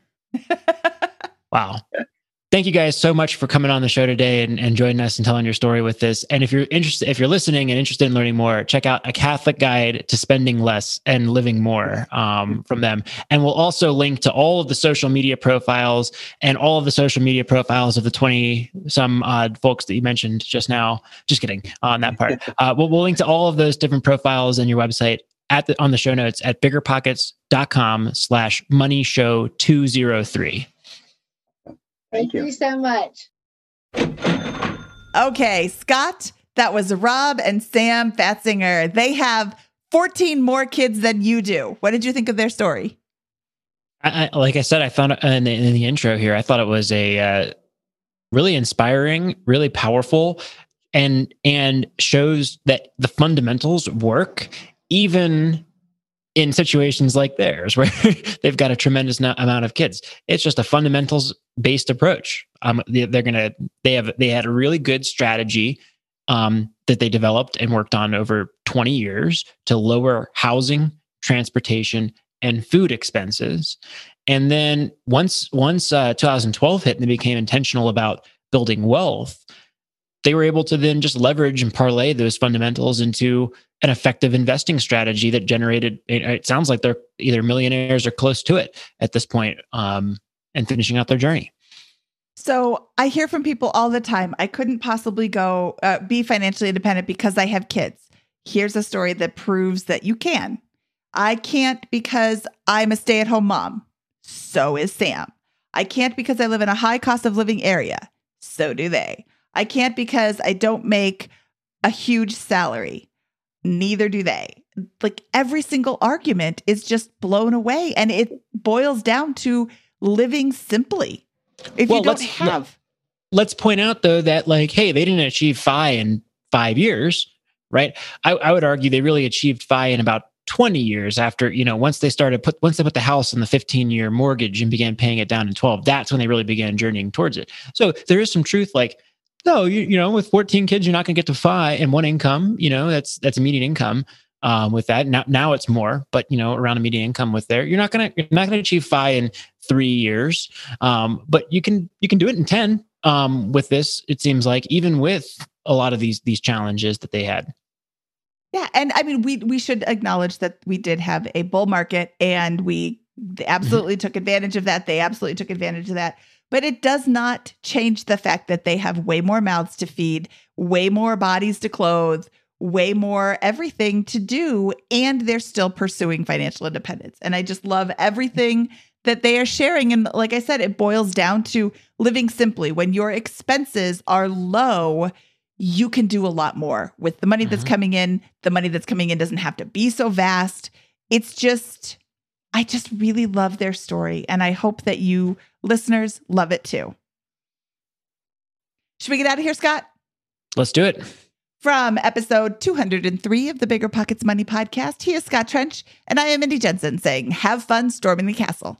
Wow. Thank you guys so much for coming on the show today and, and joining us and telling your story with this. And if you're interested, if you're listening and interested in learning more, check out A Catholic Guide to Spending Less and Living More um, from them. And we'll also link to all of the social media profiles and all of the social media profiles of the twenty some odd folks that you mentioned just now. Just kidding on that part. Uh, we'll, we'll link to all of those different profiles on your website at the, on the show notes at biggerpockets.com slash money show 203. Thank you so much. Okay, Scott, that was Rob and Sam Fatzinger. They have fourteen more kids than you do. What did you think of their story? I, I, like I said, I found it in the, in the intro here, I thought it was a uh, really inspiring, really powerful, and and shows that the fundamentals work even in situations like theirs, where they've got a tremendous no- amount of kids. It's just a fundamentals based approach. Um, they, they're gonna they have they had a really good strategy um, that they developed and worked on over twenty years to lower housing, transportation, and food expenses. And then once once uh, two thousand twelve hit and they became intentional about building wealth, they were able to then just leverage and parlay those fundamentals into an effective investing strategy that generated, it, it sounds like they're either millionaires or close to it at this point, um, and finishing out their journey. So I hear from people all the time, I couldn't possibly go uh, be financially independent because I have kids. Here's a story that proves that you can. I can't because I'm a stay-at-home mom. So is Sam. I can't because I live in a high cost of living area. So do they. I can't because I don't make a huge salary. Neither do they. Like every single argument is just blown away. And it boils down to living simply. If well, you don't let's, have. Let's point out, though, that like, hey, they didn't achieve F I in five years, right? I, I would argue they really achieved F I in about twenty years after, you know, once they started put, once they put the house on the fifteen year mortgage and began paying it down in twelve, that's when they really began journeying towards it. So there is some truth, like, no, you, you know, with fourteen kids, you're not going to get to F I and one income, you know, that's, that's a median income um, with that. Now, now it's more, but you know, around a median income with there, you're not going to, you're not going to achieve F I in three years. Um, but you can, you can do it in ten um, with this. It seems like even with a lot of these, these challenges that they had. Yeah. And I mean, we, we should acknowledge that we did have a bull market and we absolutely mm-hmm. took advantage of that. They absolutely took advantage of that. But it does not change the fact that they have way more mouths to feed, way more bodies to clothe, way more everything to do, and they're still pursuing financial independence. And I just love everything that they are sharing. And like I said, it boils down to living simply. When your expenses are low, you can do a lot more with the money mm-hmm. that's coming in. The money that's coming in doesn't have to be so vast. It's just, I just really love their story. And I hope that you listeners love it too. Should we get out of here, Scott? Let's do it. From episode two hundred three of the Bigger Pockets Money Podcast, he is Scott Trench, and I am Mindy Jensen saying, have fun storming the castle.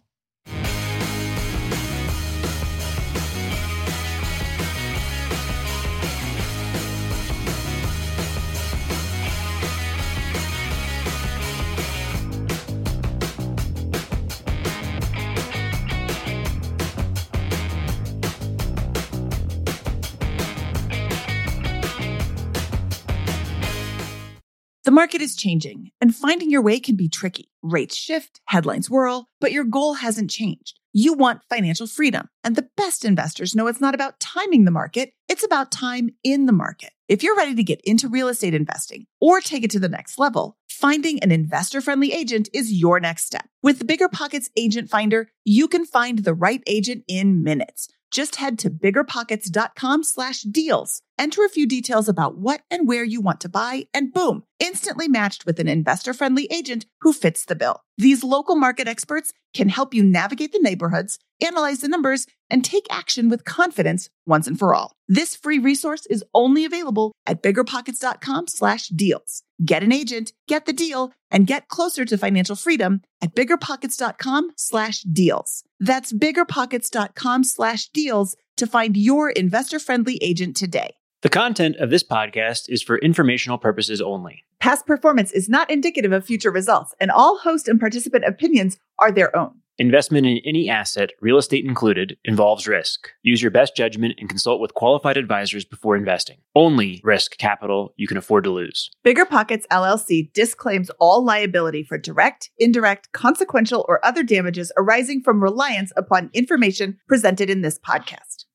The market is changing, and finding your way can be tricky. Rates shift, headlines whirl, but your goal hasn't changed. You want financial freedom, and the best investors know it's not about timing the market, it's about time in the market. If you're ready to get into real estate investing or take it to the next level, finding an investor-friendly agent is your next step. With the Bigger Pockets Agent Finder, you can find the right agent in minutes. Just head to biggerpockets.com slash deals. Enter a few details about what and where you want to buy, and boom, instantly matched with an investor-friendly agent who fits the bill. These local market experts can help you navigate the neighborhoods, analyze the numbers, and take action with confidence once and for all. This free resource is only available at biggerpockets.com slash deals. Get an agent, get the deal, and get closer to financial freedom at biggerpockets.com slash deals. That's biggerpockets.com slash deals to find your investor-friendly agent today. The content of this podcast is for informational purposes only. Past performance is not indicative of future results, and all host and participant opinions are their own. Investment in any asset, real estate included, involves risk. Use your best judgment and consult with qualified advisors before investing. Only risk capital you can afford to lose. Bigger Pockets L L C disclaims all liability for direct, indirect, consequential, or other damages arising from reliance upon information presented in this podcast.